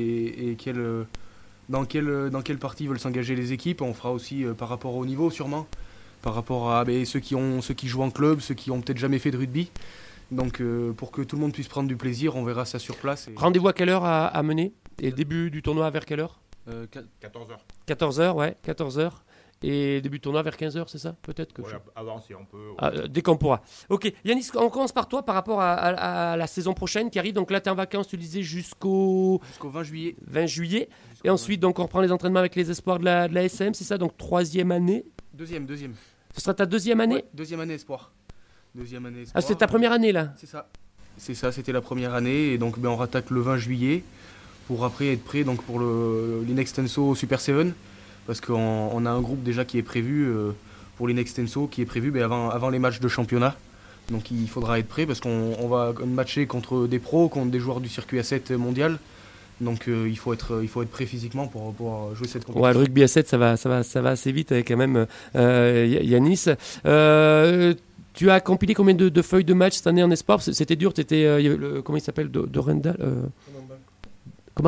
et quel, dans, quelle, dans quelle partie veulent s'engager les équipes. On fera aussi euh, par rapport au niveau, sûrement. Par rapport à bah, ceux, qui ont, ceux qui jouent en club, ceux qui ont peut-être jamais fait de rugby. Donc, euh, pour que tout le monde puisse prendre du plaisir, on verra ça sur place. Et... Rendez-vous à quelle heure à, à Menez ? Et le début du tournoi vers quelle heure ? euh, quatorze heures. quatorze heures, ouais, quatorze heures. Et début de tournoi vers quinze heures, c'est ça ? Peut-être que Ouais, je... avant, si on peut. Ouais. Ah, euh, dès qu'on pourra. Ok, Yanis, on commence par toi par rapport à, à, à la saison prochaine qui arrive. Donc là, tu es en vacances, tu le disais, jusqu'au Jusqu'au vingt juillet. vingt juillet. Jusqu'au Et ensuite, donc, on reprend les entraînements avec les espoirs de la, de la S M, c'est ça ? Donc troisième année. Deuxième, deuxième. Ce sera ta deuxième année ? Ouais, deuxième année espoir. Deuxième année espoir. Ah, c'est ta première année là ? C'est ça. C'est ça, c'était la première année. Et donc, ben, on rattaque le vingt juillet pour après être prêt donc, pour le, l'Inextenso Super sept. Parce qu'on on a un groupe déjà qui est prévu euh, pour l'Inextenso, qui est prévu ben, avant, avant les matchs de championnat. Donc il faudra être prêt parce qu'on on va matcher contre des pros, contre des joueurs du circuit A sept mondial. Donc euh, il, faut être, il faut être prêt physiquement pour pouvoir jouer cette compétition. Ouais, le rugby à sept, ça va, ça va, ça va assez vite avec quand même euh, Yanis. Euh, tu as compilé combien de, de feuilles de match cette année en espoir ? C'était dur, t'étais, euh, le, comment il s'appelle, Dorendal euh... Comment ?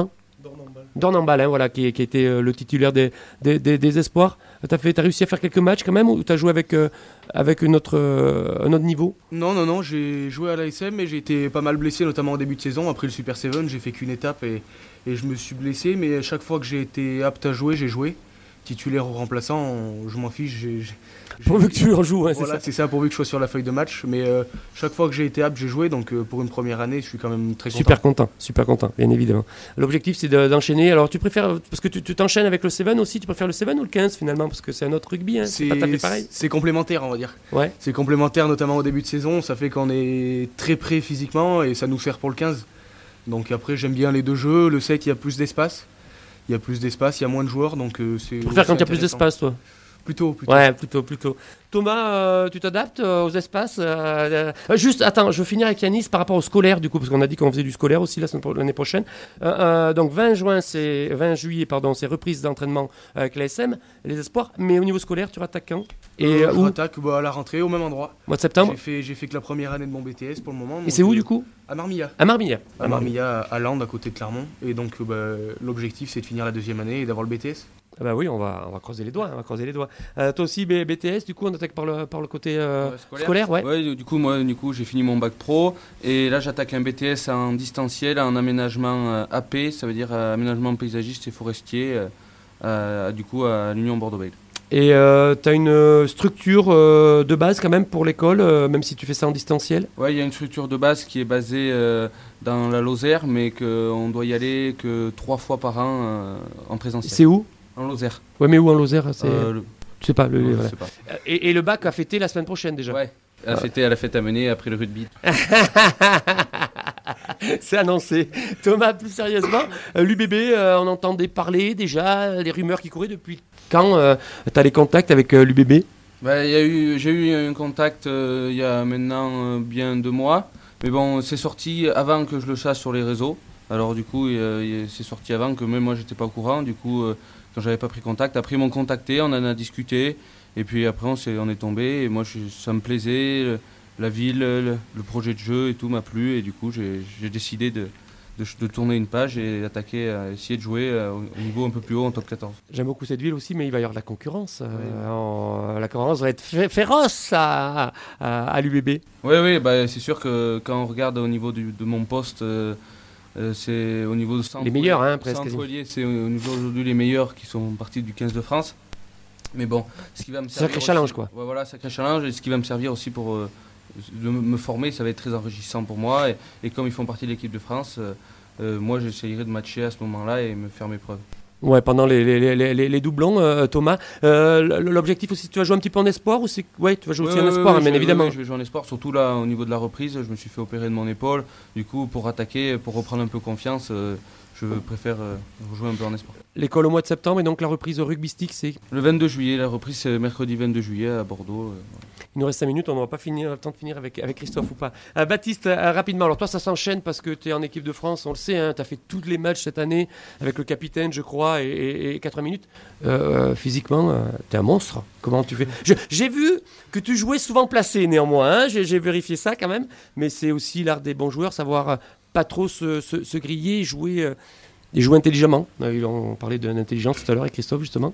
Dornambal, hein, voilà, qui, qui était euh, le titulaire des, des, des, des espoirs. T'as fait, t'as réussi à faire quelques matchs quand même, ou t'as joué avec, euh, avec une autre, euh, un autre niveau ? Non, non, non, j'ai joué à l'A S M, mais j'ai été pas mal blessé, notamment au début de saison. Après le Super sept, j'ai fait qu'une étape et, et je me suis blessé. Mais à chaque fois que j'ai été apte à jouer, j'ai joué. Titulaire ou remplaçant, on, je m'en fiche. J'ai, j'ai, pourvu que tu en joues, hein, voilà, c'est ça. C'est ça, pourvu que je sois sur la feuille de match. Mais euh, chaque fois que j'ai été apte, j'ai joué. Donc euh, pour une première année, je suis quand même très content. Super content, super content, bien évidemment. L'objectif, c'est de, d'enchaîner. Alors tu préfères, parce que tu, tu t'enchaînes avec le sept aussi, tu préfères le sept ou le quinze finalement ? Parce que c'est un autre rugby, hein, c'est, c'est pas tout à fait pareil. C'est complémentaire, on va dire. Ouais. C'est complémentaire, notamment au début de saison. Ça fait qu'on est très prêt physiquement et ça nous sert pour le quinze. Donc après, j'aime bien les deux jeux. Le sept, il y a plus d'espace. Il y a plus d'espace, il y a moins de joueurs, donc euh, c'est. Tu préfères quand il y a plus d'espace, toi ? Plutôt, plutôt. Ouais, plutôt, plutôt. Thomas, euh, tu t'adaptes euh, aux espaces euh, euh, Juste, attends, je veux finir avec Yanis par rapport au scolaire, du coup, parce qu'on a dit qu'on faisait du scolaire aussi la semaine, l'année prochaine. Euh, euh, donc vingt juin, c'est vingt juillet, pardon, c'est reprise d'entraînement avec l'A S M, les espoirs. Mais au niveau scolaire, tu rattaques quand ? Et euh, euh, je où ? rattaque bah, à la rentrée, au même endroit. Mois de septembre. J'ai fait, j'ai fait que la première année de mon B T S pour le moment. Et c'est où euh, du coup ? À Marmilla. À Marmilla. À Marmilla, à Lande, à côté de Clermont. Et donc, euh, bah, l'objectif, c'est de finir la deuxième année et d'avoir le B T S. Ah bah oui, on va, on va croiser les doigts, on va croiser les doigts. Euh, toi aussi, B T S, du coup, on attaque par le, par le côté euh, Ouais, scolaire. scolaire, ouais. Ouais, du coup, moi, du coup, j'ai fini mon bac pro et là, j'attaque un B T S en distanciel, en aménagement euh, A P, ça veut dire euh, aménagement paysagiste et forestier, euh, euh, du coup, à l'Union Bordeaux-Bègles. Et euh, tu as une structure euh, de base quand même pour l'école, euh, même si tu fais ça en distanciel ? Ouais, il y a une structure de base qui est basée euh, dans la Lozère, mais qu'on doit y aller que trois fois par an euh, en présentiel. C'est où ? En Lozère. Ouais, mais où en Lozère c'est... Euh, le... Tu sais pas, le, non, voilà. je sais pas. Et, et le bac a fêté la semaine prochaine déjà. Ouais, elle a fêté à la fête à mener après le rugby. C'est annoncé. Thomas, plus sérieusement, euh, l'U B B, euh, on entendait parler déjà, les rumeurs qui couraient depuis quand euh, tu as les contacts avec euh, l'U B B ? Bah, y a eu, j'ai eu un contact euh, il y a maintenant euh, bien deux mois. Mais bon, c'est sorti avant que je le chasse sur les réseaux. Alors du coup, euh, c'est sorti avant que même moi, j'étais pas au courant. Du coup, euh, quand j'avais pas pris contact. Après, ils m'ont contacté, on en a discuté. Et puis après, on, s'est, on est tombé. Et moi, je, ça me plaisait. Le, la ville, le, le projet de jeu et tout m'a plu. Et du coup, j'ai, j'ai décidé de, de, de tourner une page et d'attaquer, à essayer de jouer au niveau un peu plus haut en top quatorze. J'aime beaucoup cette ville aussi, mais il va y avoir de la concurrence. Oui. Euh, en, la concurrence va être fé- féroce à, à, à l'U B B. Oui, oui, bah, c'est sûr que quand on regarde au niveau du, de mon poste, euh, euh, c'est au niveau de centre. Les meilleurs, hein, presque. Centre-lier, c'est au niveau aujourd'hui les meilleurs qui sont partis du quinze de France. Mais bon, ce qui va me servir. Sacré challenge, quoi. Ouais, voilà, sacré challenge. Et ce qui va me servir aussi pour euh, de me former, ça va être très enrichissant pour moi. Et, et comme ils font partie de l'équipe de France, euh, euh, moi j'essayerai de matcher à ce moment-là et me faire mes preuves. Ouais, pendant les, les, les, les, les doublons, euh, Thomas. Euh, l'objectif aussi, tu vas jouer un petit peu en espoir ou c'est... Ouais, tu vas jouer aussi ouais, en espoir, ouais, hein, bien je, évidemment. Ouais, je vais jouer en espoir, surtout là au niveau de la reprise. Je me suis fait opérer de mon épaule. Du coup, pour attaquer, pour reprendre un peu confiance, euh, je préfère euh, jouer un peu en espoir. L'école au mois de septembre et donc la reprise rugbystique, c'est le vingt-deux juillet. La reprise, c'est mercredi vingt-deux juillet à Bordeaux. Euh, Il nous reste cinq minutes, on n'aura pas fini, le temps de finir avec, avec Christophe ou pas. Euh, Baptiste, euh, rapidement, alors toi ça s'enchaîne parce que tu es en équipe de France, on le sait, hein, tu as fait tous les matchs cette année avec le capitaine, je crois, et, et, et quatre-vingts minutes. Euh, physiquement, euh, tu es un monstre. Comment tu fais? je, J'ai vu que tu jouais souvent placé néanmoins, hein, j'ai, j'ai vérifié ça quand même, mais c'est aussi l'art des bons joueurs, savoir euh, pas trop se, se, se griller, jouer, euh, et jouer intelligemment. Euh, on parlait d'intelligence tout à l'heure avec Christophe justement.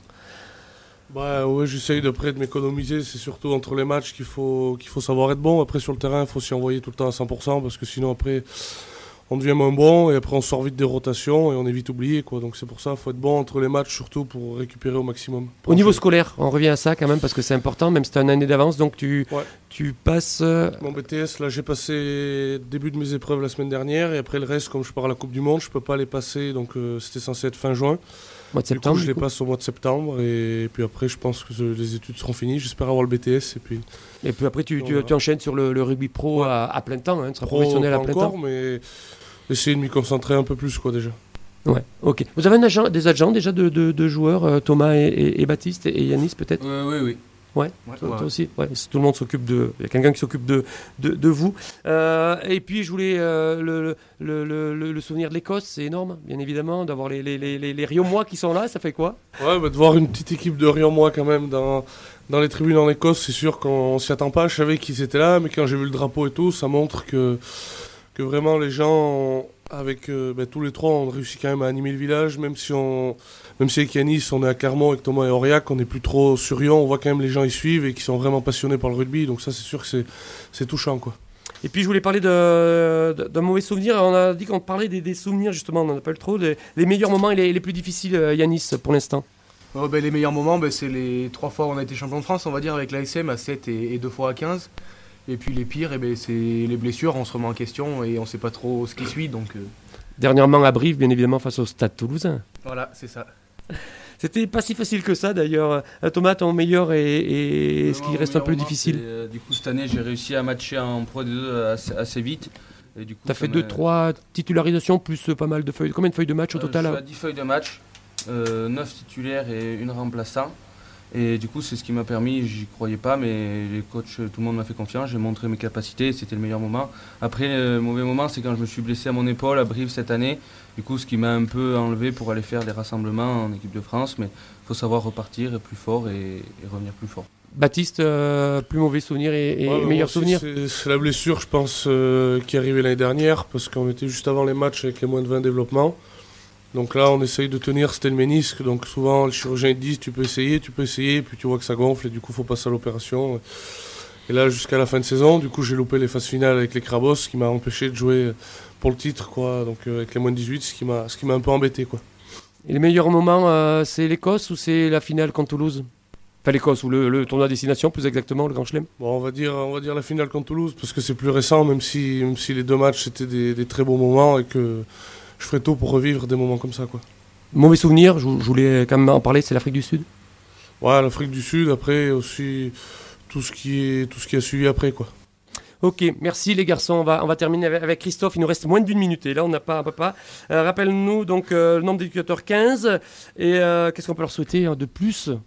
Bah ouais, j'essaye de près de m'économiser, c'est surtout entre les matchs qu'il faut, qu'il faut savoir être bon. Après sur le terrain, il faut s'y envoyer tout le temps à cent pour cent parce que sinon après on devient moins bon et après on sort vite des rotations et on est vite oublié, quoi. Donc c'est pour ça, il faut être bon entre les matchs surtout pour récupérer au maximum. Au niveau scolaire, on revient à ça quand même parce que c'est important, même si tu as une année d'avance, donc tu, ouais. tu passes... Euh... Mon B T S, là j'ai passé le début de mes épreuves la semaine dernière et après le reste, comme je pars à la Coupe du Monde, je peux pas les passer, donc euh, c'était censé être fin juin. Mois de septembre, du coup, je les passe au mois de septembre et puis après je pense que les études seront finies. J'espère avoir le B T S et puis. Et puis après tu, tu, tu enchaînes sur le, le rugby pro ouais. à, à plein temps, hein, tu seras pro, professionnel à plein encore, temps. Mais essayer de m'y concentrer un peu plus quoi déjà. Ouais, ok. Vous avez un agent, des agents déjà de, de, de joueurs, euh, Thomas et, et, et Baptiste et Yanis peut-être. euh, Oui, oui. Ouais, ouais, toi, ouais. toi aussi. Ouais, tout le monde s'occupe de. Il y a quelqu'un qui s'occupe de, de, de vous. Euh, et puis, je voulais euh, le, le, le, le souvenir de l'Écosse, c'est énorme, bien évidemment, d'avoir les, les, les, les, les Riomois qui sont là, ça fait quoi? Ouais, bah, de voir une petite équipe de Riomois quand même dans, dans les tribunes en Écosse, c'est sûr qu'on s'y attend pas. Je savais qu'ils étaient là, mais quand j'ai vu le drapeau et tout, ça montre que, que vraiment les gens, avec euh, bah, tous les trois, on réussit quand même à animer le village, même si on. Même si avec Yanis, on est à Clermont, avec Thomas et Aurillac, on n'est plus trop sur Rion, on voit quand même les gens y suivent et qui sont vraiment passionnés par le rugby, donc ça c'est sûr que c'est, c'est touchant, quoi. Et puis je voulais parler de, de, d'un mauvais souvenir, on a dit qu'on parlait des, des souvenirs justement, on n'en a pas eu trop, des, les meilleurs moments et les, les plus difficiles, Yanis, pour l'instant. Oh, ben, les meilleurs moments, ben, c'est les trois fois où on a été champion de France, on va dire, avec l'A S M à sept et, et deux fois à quinze. Et puis les pires, eh ben, c'est les blessures, on se remet en question et on ne sait pas trop ce qui suit, donc... Euh... Dernièrement à Brive, bien évidemment, face au Stade Toulousain. Voilà, c'est ça. C'était pas si facile que ça d'ailleurs. Thomas, ton meilleur et, et euh, ce qui reste un peu difficile. Euh, du coup, cette année, j'ai réussi à matcher en Pro D deux assez, assez vite. Tu as fait deux trois titularisations plus pas mal de feuilles. Combien de feuilles de match au euh, total? Je suis à dix feuilles de match, euh, neuf titulaires et une remplaçant. Et du coup, c'est ce qui m'a permis, j'y croyais pas, mais les coachs, tout le monde m'a fait confiance, j'ai montré mes capacités, c'était le meilleur moment. Après, le mauvais moment, c'est quand je me suis blessé à mon épaule à Brive cette année. Du coup, ce qui m'a un peu enlevé pour aller faire des rassemblements en équipe de France, mais il faut savoir repartir plus fort et, et revenir plus fort. Baptiste, euh, plus mauvais souvenir et, et ouais, meilleur souvenir c'est, c'est la blessure, je pense, euh, qui est arrivée l'année dernière, parce qu'on était juste avant les matchs avec les moins de vingt développements. Donc là, on essaye de tenir, c'était le ménisque. Donc souvent, les chirurgiens disent tu peux essayer, tu peux essayer, puis tu vois que ça gonfle et du coup, il faut passer à l'opération. Et là, jusqu'à la fin de saison, du coup, j'ai loupé les phases finales avec les Crabos, ce qui m'a empêché de jouer pour le titre, quoi. Donc euh, avec les moins de dix-huit, ce qui m'a, ce qui m'a un peu embêté, quoi. Et les meilleurs moments, euh, c'est l'Écosse ou c'est la finale contre Toulouse? Enfin, l'Écosse ou le, le tournoi destination, plus exactement, le Grand Chelem. Bon, on va dire, on va dire la finale contre Toulouse, parce que c'est plus récent, même si, même si les deux matchs c'était des, des très beaux moments et que je ferai tout pour revivre des moments comme ça, quoi. Mauvais souvenir, je, je voulais quand même en parler, c'est l'Afrique du Sud. Ouais, l'Afrique du Sud, après aussi tout ce qui est, tout ce qui a suivi après, quoi. Ok, merci les garçons. On va, on va terminer avec, avec Christophe. Il nous reste moins d'une minute et là on n'a pas, on peut pas. Euh, rappelle-nous donc euh, le nombre d'éducateurs quinze et euh, qu'est-ce qu'on peut leur souhaiter hein, de plus?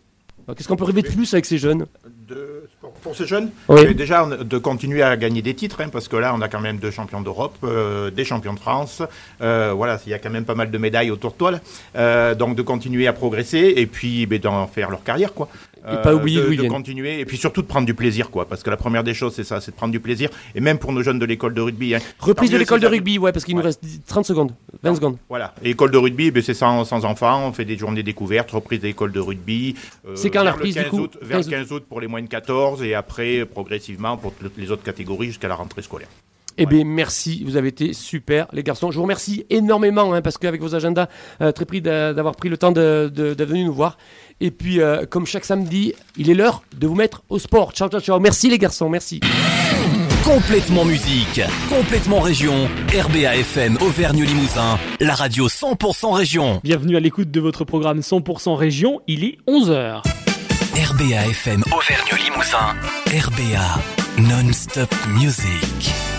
Qu'est-ce qu'on peut rêver de plus avec ces jeunes? De, pour, pour ces jeunes, oui. euh, déjà on, de continuer à gagner des titres, hein, parce que là on a quand même deux champions d'Europe, euh, des champions de France, euh, voilà, il y a quand même pas mal de médailles autour de toi, là. Euh, donc de continuer à progresser et puis ben, d'en faire leur carrière, quoi. Et pas oublier de, d'où ils de viennent. continuer et puis surtout de prendre du plaisir, quoi, parce que la première des choses c'est ça, c'est de prendre du plaisir, et même pour nos jeunes de l'école de rugby, hein. Reprise de mieux, l'école c'est de ça. rugby, ouais, parce qu'il Ouais. nous reste trente secondes, vingt Non. secondes. Voilà, et école de rugby, ben, c'est sans, sans enfants, on fait des journées découvertes, reprise de l'école de rugby. euh, C'est quand la vers le reprise, du quinze coup août, Vers le quinze quinze août pour les moins de quatorze, et après progressivement pour toutes les autres catégories jusqu'à la rentrée scolaire. Eh Ouais. bien, merci, vous avez été super, les garçons. Je vous remercie énormément, hein, parce qu'avec vos agendas euh, très pris d'a- d'avoir pris le temps de, de, d'être venu nous voir. Et puis, euh, comme chaque samedi, il est l'heure de vous mettre au sport. Ciao, ciao, ciao. Merci, les garçons, merci. Complètement musique, complètement région, R B A F M Auvergne-Limousin, la radio cent pour cent région. Bienvenue à l'écoute de votre programme cent pour cent région, il est onze heures. R B A F M Auvergne-Limousin, R B A non-stop music.